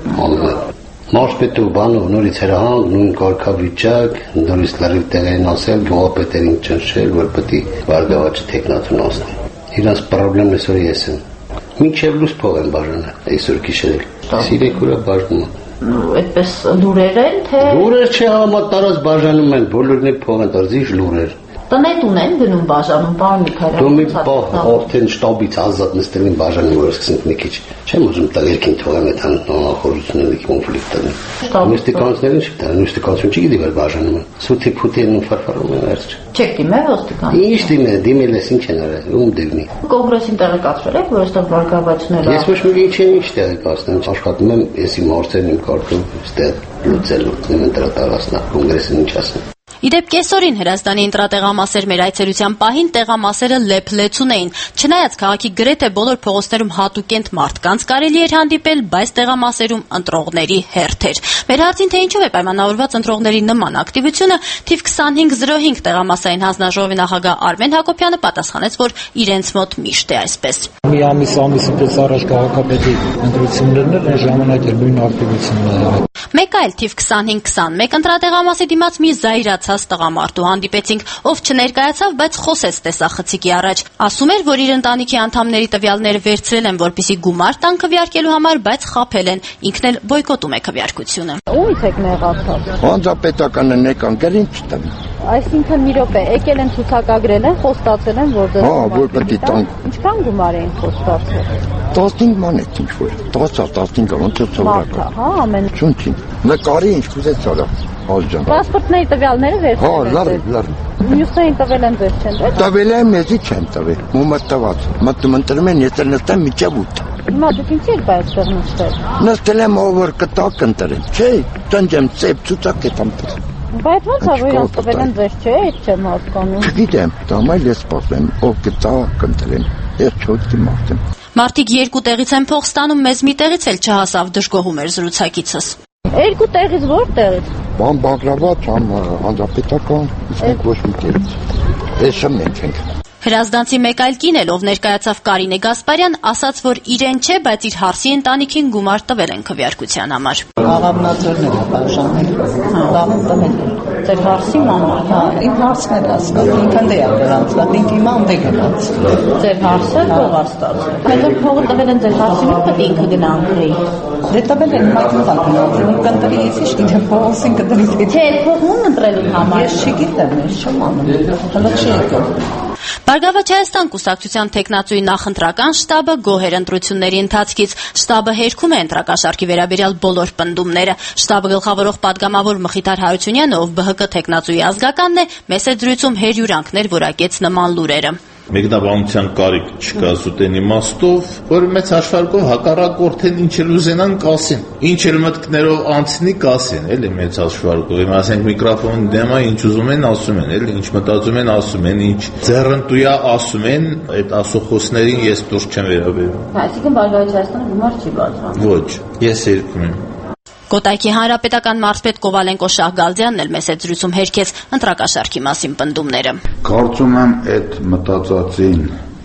է Մարշպետը բանով նորից հրահանգ, նույն կարգավիճակ, նորից լրիվ տեղերին ասել, գողապետերին ճնշել, որ պետք է Բարգավաճը թեկնածուն ասնի։ Իրանց պրոբլեմն այսօր ես եմ։ Մինչև լույս փող են բաժանը, այսօր գիշերել։ Սիրեք ուրա բաժնում։ Այդպես լուրեր են, թե… Լուրեր չի համատարած բաժանում են, բոլորն էլ փող են տալիս, ինչ լուրեր։ Տնետ ունեն գնում բաժանում, պարոն Միքայելյան։ Դու մի պահ արդեն շտաբից ազատ նստել են բաժանում, որ սկսենք մի քիչ։ Չեմ ուզում տալ երկին թողեմ այդ անախորությունների կոնֆլիկտը։ Ոստիկանություններին չի տա, ոստիկանություն չի գիտի որ բաժանում են։ Սուտի փուտին ու ֆարֆարում են արջ։ Չեք դիմել ոստիկանություն։ Ինչ դիմել ես ինչ են արել, ում դիմի։ Կոնգրեսին տեղեկացրել եք, որ այստեղ Բարգավաճները… Ես ոչ մի ինչ տեղեկացնում, աշխատում եմ, ես իմ հարցերն իմ կարգով ստեղ լուծելու, իմ ընտրատարածքն կոնգրեսին ինչ ասեմ։ Իդեպ կեսօրին Հրազդանի ընտրատեղամասեր մեր այցելության պահին տեղամասերը լեփ-լեցուն էին։ Չնայած քաղաքի գրեթե բոլոր փողոցներում հատուկենտ մարդկանց կարելի էր հանդիպել, բայց տեղամասերում ընտրողների հերթ էր։ Մեր հարցին թե ինչով է պայմանավորված ընտրողների նման ակտիվությունը, թիվ 2505 տեղամասային հանձնաժողովի նախագահ Արմեն Հակոբյանը պատասխանեց, որ իրենց մոտ միշտ է այսպես։ Մի ամիսի պես առաջ քաղաքապետի ընտրություններն են ժամանակ էր նույն ակտիվությունն եղել։ Մեկ այլ թիվ 2521 ընտրատեղամասի դիմաց մի զայրացած տղամարդու հանդիպեցինք, ով չներկայացավ, բայց խոսեց տեսախցիկի առաջ։ Ասում էր, որ իր ընտանիքի անդամների տվյալները վերցրել են, որպեսզի գումար տան քվեարկելու համար, բայց խաբել են։ Ինքն էլ բոյկոտում է քվեարկությունը։ Ումից եք նեղացած։ Հանրապետականը նեկան գերին չտվի։ Այսինքն մի րոպե, եկել են ցուցակագրել են, խոստացել են, որ դեռ որ պետք է տան։ Ինչքան գումար էին խոստացել։ 15 մանետ ինչ որ 10-15 ոնց է սովորական։ Հա, ամեն Չունչին։ Նկարի ինչ կուզեց արա։ Ալջան։ Պասպորտների տվյալները վերցրել են։ Հա, լավ։ Մյուսներին տվել են ձեզ չեն տվել։ Տվել են մեզի չեն տվել։ Մոմատված։ Մտնում ընտրում են եթե նստեմ միջև 8։ Հիմա դուք ինչի եք այստեղ նստել։ Նստել եմ over կտակ ընտրեմ։ Չէ, տնջեմ ծեփ ցուցակ եմ տվել։ Բայց ո՞նց է որ իրանց տվել են ձեզ, չէ՞, այդ չեմ հասկանում։ Չգիտեմ, դամայ ես սպասեմ, ով կտա կընտրեմ։ Ես չոտի մարդեմ։ Մարդիկ երկու տեղից են փող ստանում, մեզ մի տեղից էլ չհասավ, դժգոհում էր զրուցակիցս։ Երկու տեղից որտեղից։ Բան Բագրավաճ, Հանրապետական, իսկ ոչ մի տեղից։ Էսը մենք ենք։ Հրազդանցի մեկ այլ կին էլ, ով ներկայացավ Կարինե Գասպարյան, ասաց, որ իրեն չէ, բայց իր հարսի ընտանիքին գումար տվել են քվեարկության համար։ Աղավնաձորներ է բաժանել, բաղում տվել են։ Ձեր հարսի մաման։ Հա, իմ հարսն է ասկալ, ինքն դե է գրանցված, ինք հիմա անդե գնաց։ Ձեր հարսը փող ստացել։ Հետո փողը տվել են ձեր հարսին, ու պետք է ինքը գնա ընտրի։ Դե տվել են մայթ ընտրել, ու կընտրի ես ինչ գիտեմ, փողոցին կդրի։ Չէ, այդ փողն ուն ընտրելու համար։ Ես չգիտեմ, ես չեմ անում։ Հələ չի եկել։ Բարգավաճ Հայաստան կուսակցության տեխնացուի նախընտրական շտաբը գոհ էր ընտրությունների ընթացքից։ Շտաբը հերքում է ընտրակաշառքի վերաբերյալ բոլոր պնդումները։ Շտաբը գլխավորող պատգամավոր Մխիթար Հարությունյանը, ով ԲՀԿ տեխնացուի ազգականն է, մեծ դրույթում հերյուրանքներ որակեց նման լուրերը։ Մեկնաբանության կարիք չկա զուտեն իմաստով, որ մեծ հաշվարկով հակառակորդեն ինչ էլ ուզենան կասին, ինչ էլ մտքներով անցնի կասին, էլի մեծ հաշվարկով, իմ ասենք միկրոֆոնի դեմա ինչ ուզում են ասում են, էլի ինչ մտածում են ասում են, ինչ ձեռնտույա ասում են, այդ ասողոսներին ես դուրս չեմ վերաբերում։ Այսինքն Բարգավաճ Հայաստանը գումար չի բաժանում։ Ոչ, ես երկում եմ։ Կոտայքի հանրապետական մարզպետ Կովալենկո Շահգալդյանն էլ մեծ դրույթում հերքեց ընտրակաշառքի մասին պնդումները։ Կարծում եմ այդ մտածածին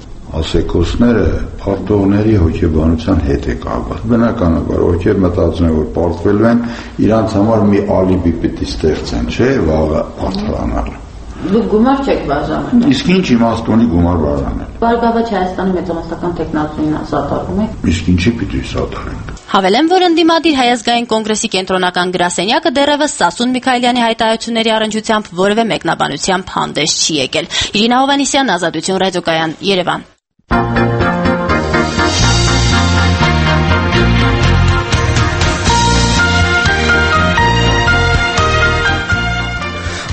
ասեկոսները պարտողների հոգեբանության հետ է կապված։ Բնականաբար ովքեր մտածում են որ պարտվելու են, իրանց համար մի ալիբի պիտի ստեղծեն, չէ՞, վաղը պարտրանալ։ Դուք գումար չեք բաժանում։ Իսկ ինչ իմաստ ունի գումար բաժանել։ Բարգավաճ Հայաստանի մեծամասնական տեխնացուին սատարում եք։ Իսկ ինչի պիտի սատարենք։ Հավելեմ, որ ընդդիմադիր Հայազգային կոնգրեսի կենտրոնական գրասենյակը դեռևս Սասուն Միքայելյանի հայտարարությունների առնչությամբ որևէ մեկնաբանությամբ հանդես չի եկել։ Իրինա Հովհաննիսյան, Ազատություն ռադիոկայան, Երևան։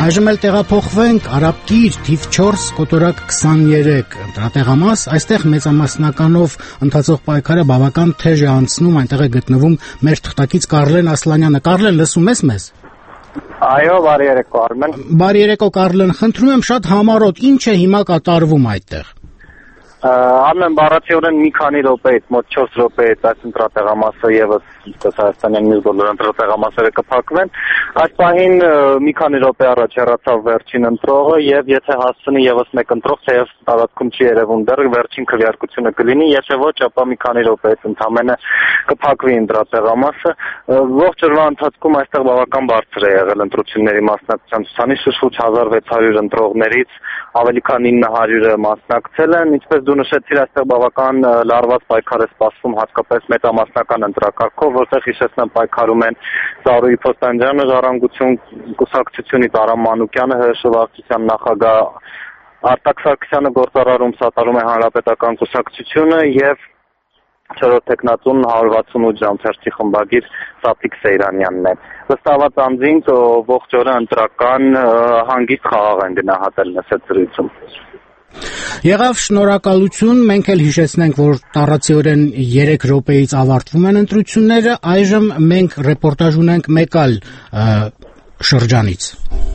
Այժմ էլ տեղափոխվենք Արաբկիր թիվ 4 կոտորակ 23 ընտրատեղամաս, այստեղ մեծամասնականով ընթացող պայքարը բավական թեժ է անցնում, այնտեղ է գտնվում մեր թղթակից Կարլեն Ասլանյանը։ Կարլեն, լսում ես մեզ։ Այո, բարի երեկո Արմեն։ Բարի երեկո Կարլեն, խնդրում եմ շատ համառոտ, ինչ է հիմա կատարվում այդտեղ։ Արմեն, բառացիորեն մի քանի րոպեից, մոտ 4 րոպեից այս ընտրատեղամասը եւս Հայաստանյան մյուս բոլոր ընտրատեղամասերը կփակվեն։ Այս պահին մի քանի րոպե առաջ հեռացավ վերջին ընտրողը եւ եթե հասցնի եւս մեկ ընտրող, թեև տարածքում չի երևում դեռ, վերջին քվեարկությունը կլինի, եթե ոչ, ապա մի քանի րոպեից ընդամենը կփակվի ընտրատեղամասը։ Ողջ օրվա ընթացքում այստեղ բավական բարձր է եղել ընտրությունների մասնակցության ցուցանիշը, շուրջ 1600 ընտրողներից ավելի քան 900-ը մասնակցել են, ինչպես դու նշեցիր, այստեղ բավական լարված պայքար է սպասվում, հատկապես մեծամասնական ընտրակարգով, որտեղ հիշեցնեմ պայքարում են Զարուհի Փոստանջյանը, Ժառանգություն կուսակցությունից Արամ Մանուկյանը, ՀՀՇ վարչության նախագահ Արտակ Սարգսյանը, գործարարում սատարում է Հանրապետական կուսակցությունը եւ 4-րդ տեխնատուն 168 ժամ թերթի խմբագիր Սաթիկ Սեյրանյանն է։ Վստահված անձինք ողջ օրը ընտրական հանգիստ խաղաղ են գնահատել նսեցրույցում։ Եղավ, շնորհակալություն, մենք էլ հիշեցնենք, որ տառացիորեն 3 րոպեից ավարտվում են ընտրությունները, այժմ մենք ռեպորտաժ ունենք մեկ այլ շրջանից։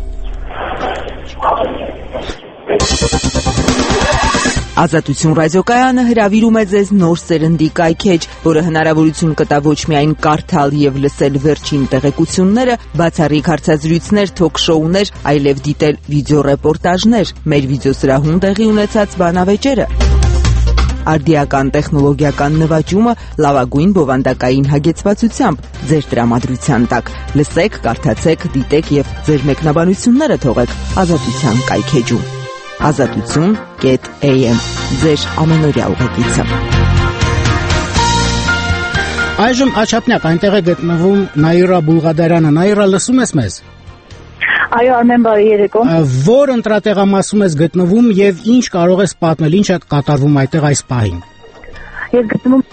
Ազատություն ռադիոկայանը հրավիրում է ձեզ նոր սերնդի կայքեջ, որը հնարավորություն կտա ոչ միայն կարդալ եւ լսել վերջին տեղեկությունները, բացառիկ հարցազրույցներ, թոք-շոուներ, այլև դիտել վիդեոռեպորտաժներ, մեր վիդեոսրահում տեղի ունեցած բանավեճերը։ Արդիական տեխնոլոգիական նվաճումը լավագույն բովանդակային հագեցվածությամբ ձեր տրամադրության տակ։ Լսեք, կարդացեք, դիտեք եւ ձեր մեկնաբանությունները թողեք Ազատության կայքեջում։ Ազատություն.am ձեր ամենօրյա ուղեկիցը։ Այժմ Աչափնյակ, այնտեղ է գտնվում Նաիրա Բուլղադարյանը։ Նաիրա, լսում ես մեզ։ Այո, Արմեն, բարի երեկո։ Որ ընտրատեղամասում ես գտնվում եւ ինչ կարող ես պատմել, ինչ է կատարվում այդտեղ այս պահին։ Ես գտնվում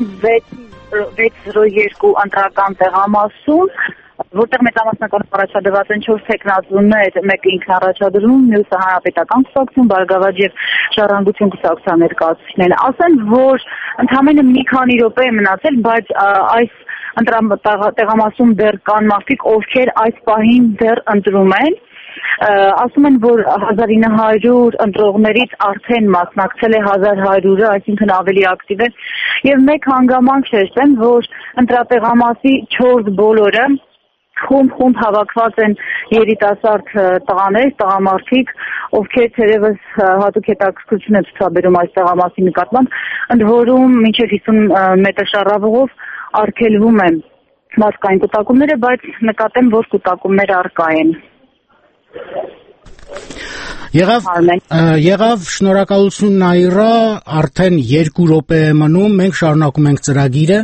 602 ընտրական տեղամասում, որտեղ մեծամասնական առաջադրված են 4 տեխնատուներ, մեկը ինքն առաջադրում, մյուսը Հանրապետական կուսակցություն, Բարգավաճ եւ Ժառանգություն կուսակցության ներկայացուցիչներն։ Ասեմ, որ ընդամենը մի քանի րոպե է մնացել, բայց այս ընտրատեղամասում դեռ կան մարդիկ, ովքեր այս պահին դեռ ընտրում են։ Ասում են, որ 1900 ընտրողներից արդեն մասնակցել է 1100-ը, այսինքն ավելի ակտիվ է, եւ մեկ հանգամանք շեշտեմ, որ ընտրատեղամասի 4 բոլորը խումբ հավաքված են երիտասարդ տղաներ, տղամարդիկ, ովքեր թերևս հատուկ հետաքրքրություն են ցուցաբերում այս տեղամասի նկատմամբ, ընդ որում մինչև 50 մետր շառավղով արգելվում են մարդկային կուտակումները, բայց նկատեմ, որ կուտակումներ առկա են։ Եղավ, շնորհակալություն Նաիրա, արդեն 2 րոպե է մնում, մենք շարունակում ենք ծրագիրը։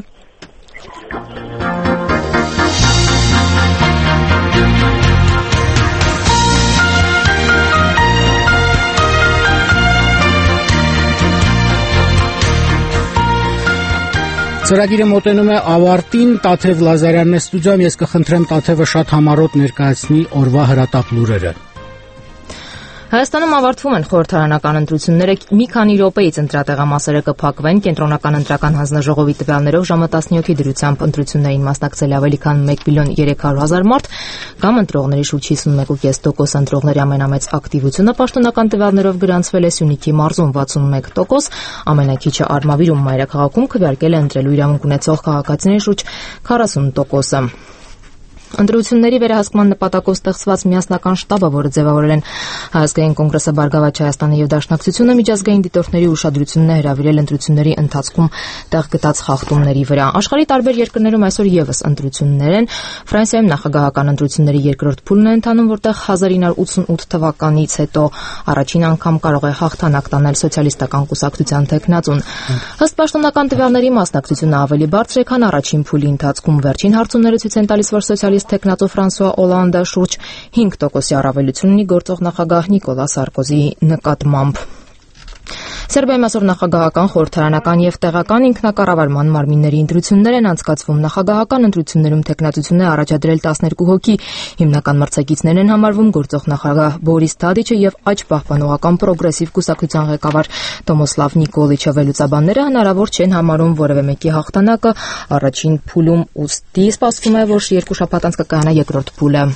Ծրագիրը մոտենում է ավարտին, Տաթև Լազարյանն է ստուդիայում, ես կխնդրեմ Տաթևը շատ համառոտ ներկայացնի օրվա հրատապ լուրերը։ Հայաստանում ավարտվում են խորհրդարանական ընտրությունները, մի քանի րոպեից ընտրատեղամասերը կփակվեն, կենտրոնական ընտրական հանձնաժողովի տվյալներով ժամը 17-ի դրությամբ ընտրություններին մասնակցել ավելի քան 1.3 միլիոն մարդ, կամ ընտրողների շուրջ 51.5% ընտրողների ամենամեծ ակտիվությունը պաշտոնական տվյալներով գրանցվել է Սյունիքի մարզում 61%, ամենաքիչը Արմավիրում մայրաքաղաքում քվեարկել է ընտրելու իրավունք ունեցող քաղաքացիների շուրջ 40%-ը։ Ընտրությունների վերահսկման նպատակով ստեղծված միասնական շտաբը, որը ձևավորել են Հայազգային կոնգրեսը, Բարգավաճ Հայաստանը եւ Դաշնակցությունը, միջազգային դիտորդների ուշադրությունն է հրավիրել ընտրությունների ընթացքում տեղ գտած խախտումների վրա։ Աշխարհի տարբեր երկրներում այսօր եւս ընտրություններ են։ Ֆրանսիայում նախագահական ընտրությունների երկրորդ փուլն է ընթանում, որտեղ 1988 թվականից հետո առաջին անգամ կարող է հաղթանակ տանել սոցիալիստական կուսակցության տեխնատուն։ Ըստ պաշտոնական տվյալների մասնակցությունը ավելի բարձր է, քան առաջին փուլի ընթացքում։ Վերջին հարցումները ցույց են տալիս, որ սոցիալիստ տեխնատու Ֆրանսուଆ Օլանդը շուրջ 5%-ի առավելություն ունի գործող նախագահ Նիկոլա Սարկոզիի նկատմամբ։ Սերբիայում այսօր նախագահական, խորհրդարանական եւ տեղական ինքնակառավարման մարմինների ընտրություններ են անցկացվում։ Նախագահական ընտրություններում տեխնատություն է առաջադրել 12 հոգի։ Հիմնական մրցակիցներն են համարվում գործող նախագահ Բորիս Թադիչը եւ աջ պահպանողական պրոգրեսիվ կուսակցության ղեկավար Տոմոսլավ Նիկոլիչը։ Վերլուծաբանները հնարավոր չեն համարում որևէ մեկի հաղթանակը առաջին փուլում, ուստի սպասվում է, որ երկու շաբաթ անց կկայանա երկրորդ փուլը։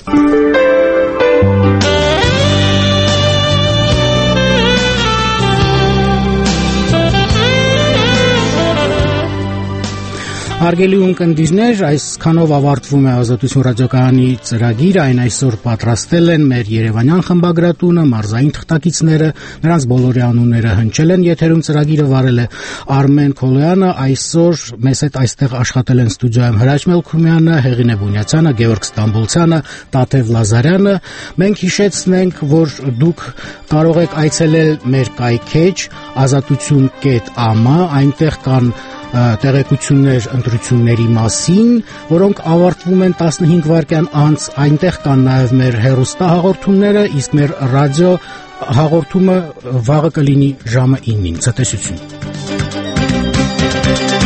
Հարգելի ունկնդիրներ, այսքանով ավարտվում է Ազատություն ռադիոկայանի ծրագիրը, այն այսօր պատրաստել են մեր երևանյան խմբագրատունը, մարզային թղթակիցները, նրանց բոլորի անունները հնչել են, եթերում ծրագիրը վարել է Արմեն Քոլոյանը, այսօր մեզ հետ այստեղ աշխատել են ստուդիոյում Հրաչ Մելքումյանը, Հեղինե Բունյացյանը, Գևորգ Ստամբոլցյանը, Տաթև Լազարյանը։ Մենք հիշեցնենք, որ դուք կարող եք այցելել մեր կայքեջ azatutun.am, այնտեղ կան տեղեկություններ ընտրությունների մասին, որոնք ավարտվում են 15 վայրկյան անց, այնտեղ կան նաև մեր հեռուստահաղորդումները, իսկ մեր ռադիո հաղորդումը վաղը կլինի ժամը 9-ին։ Ցտեսություն։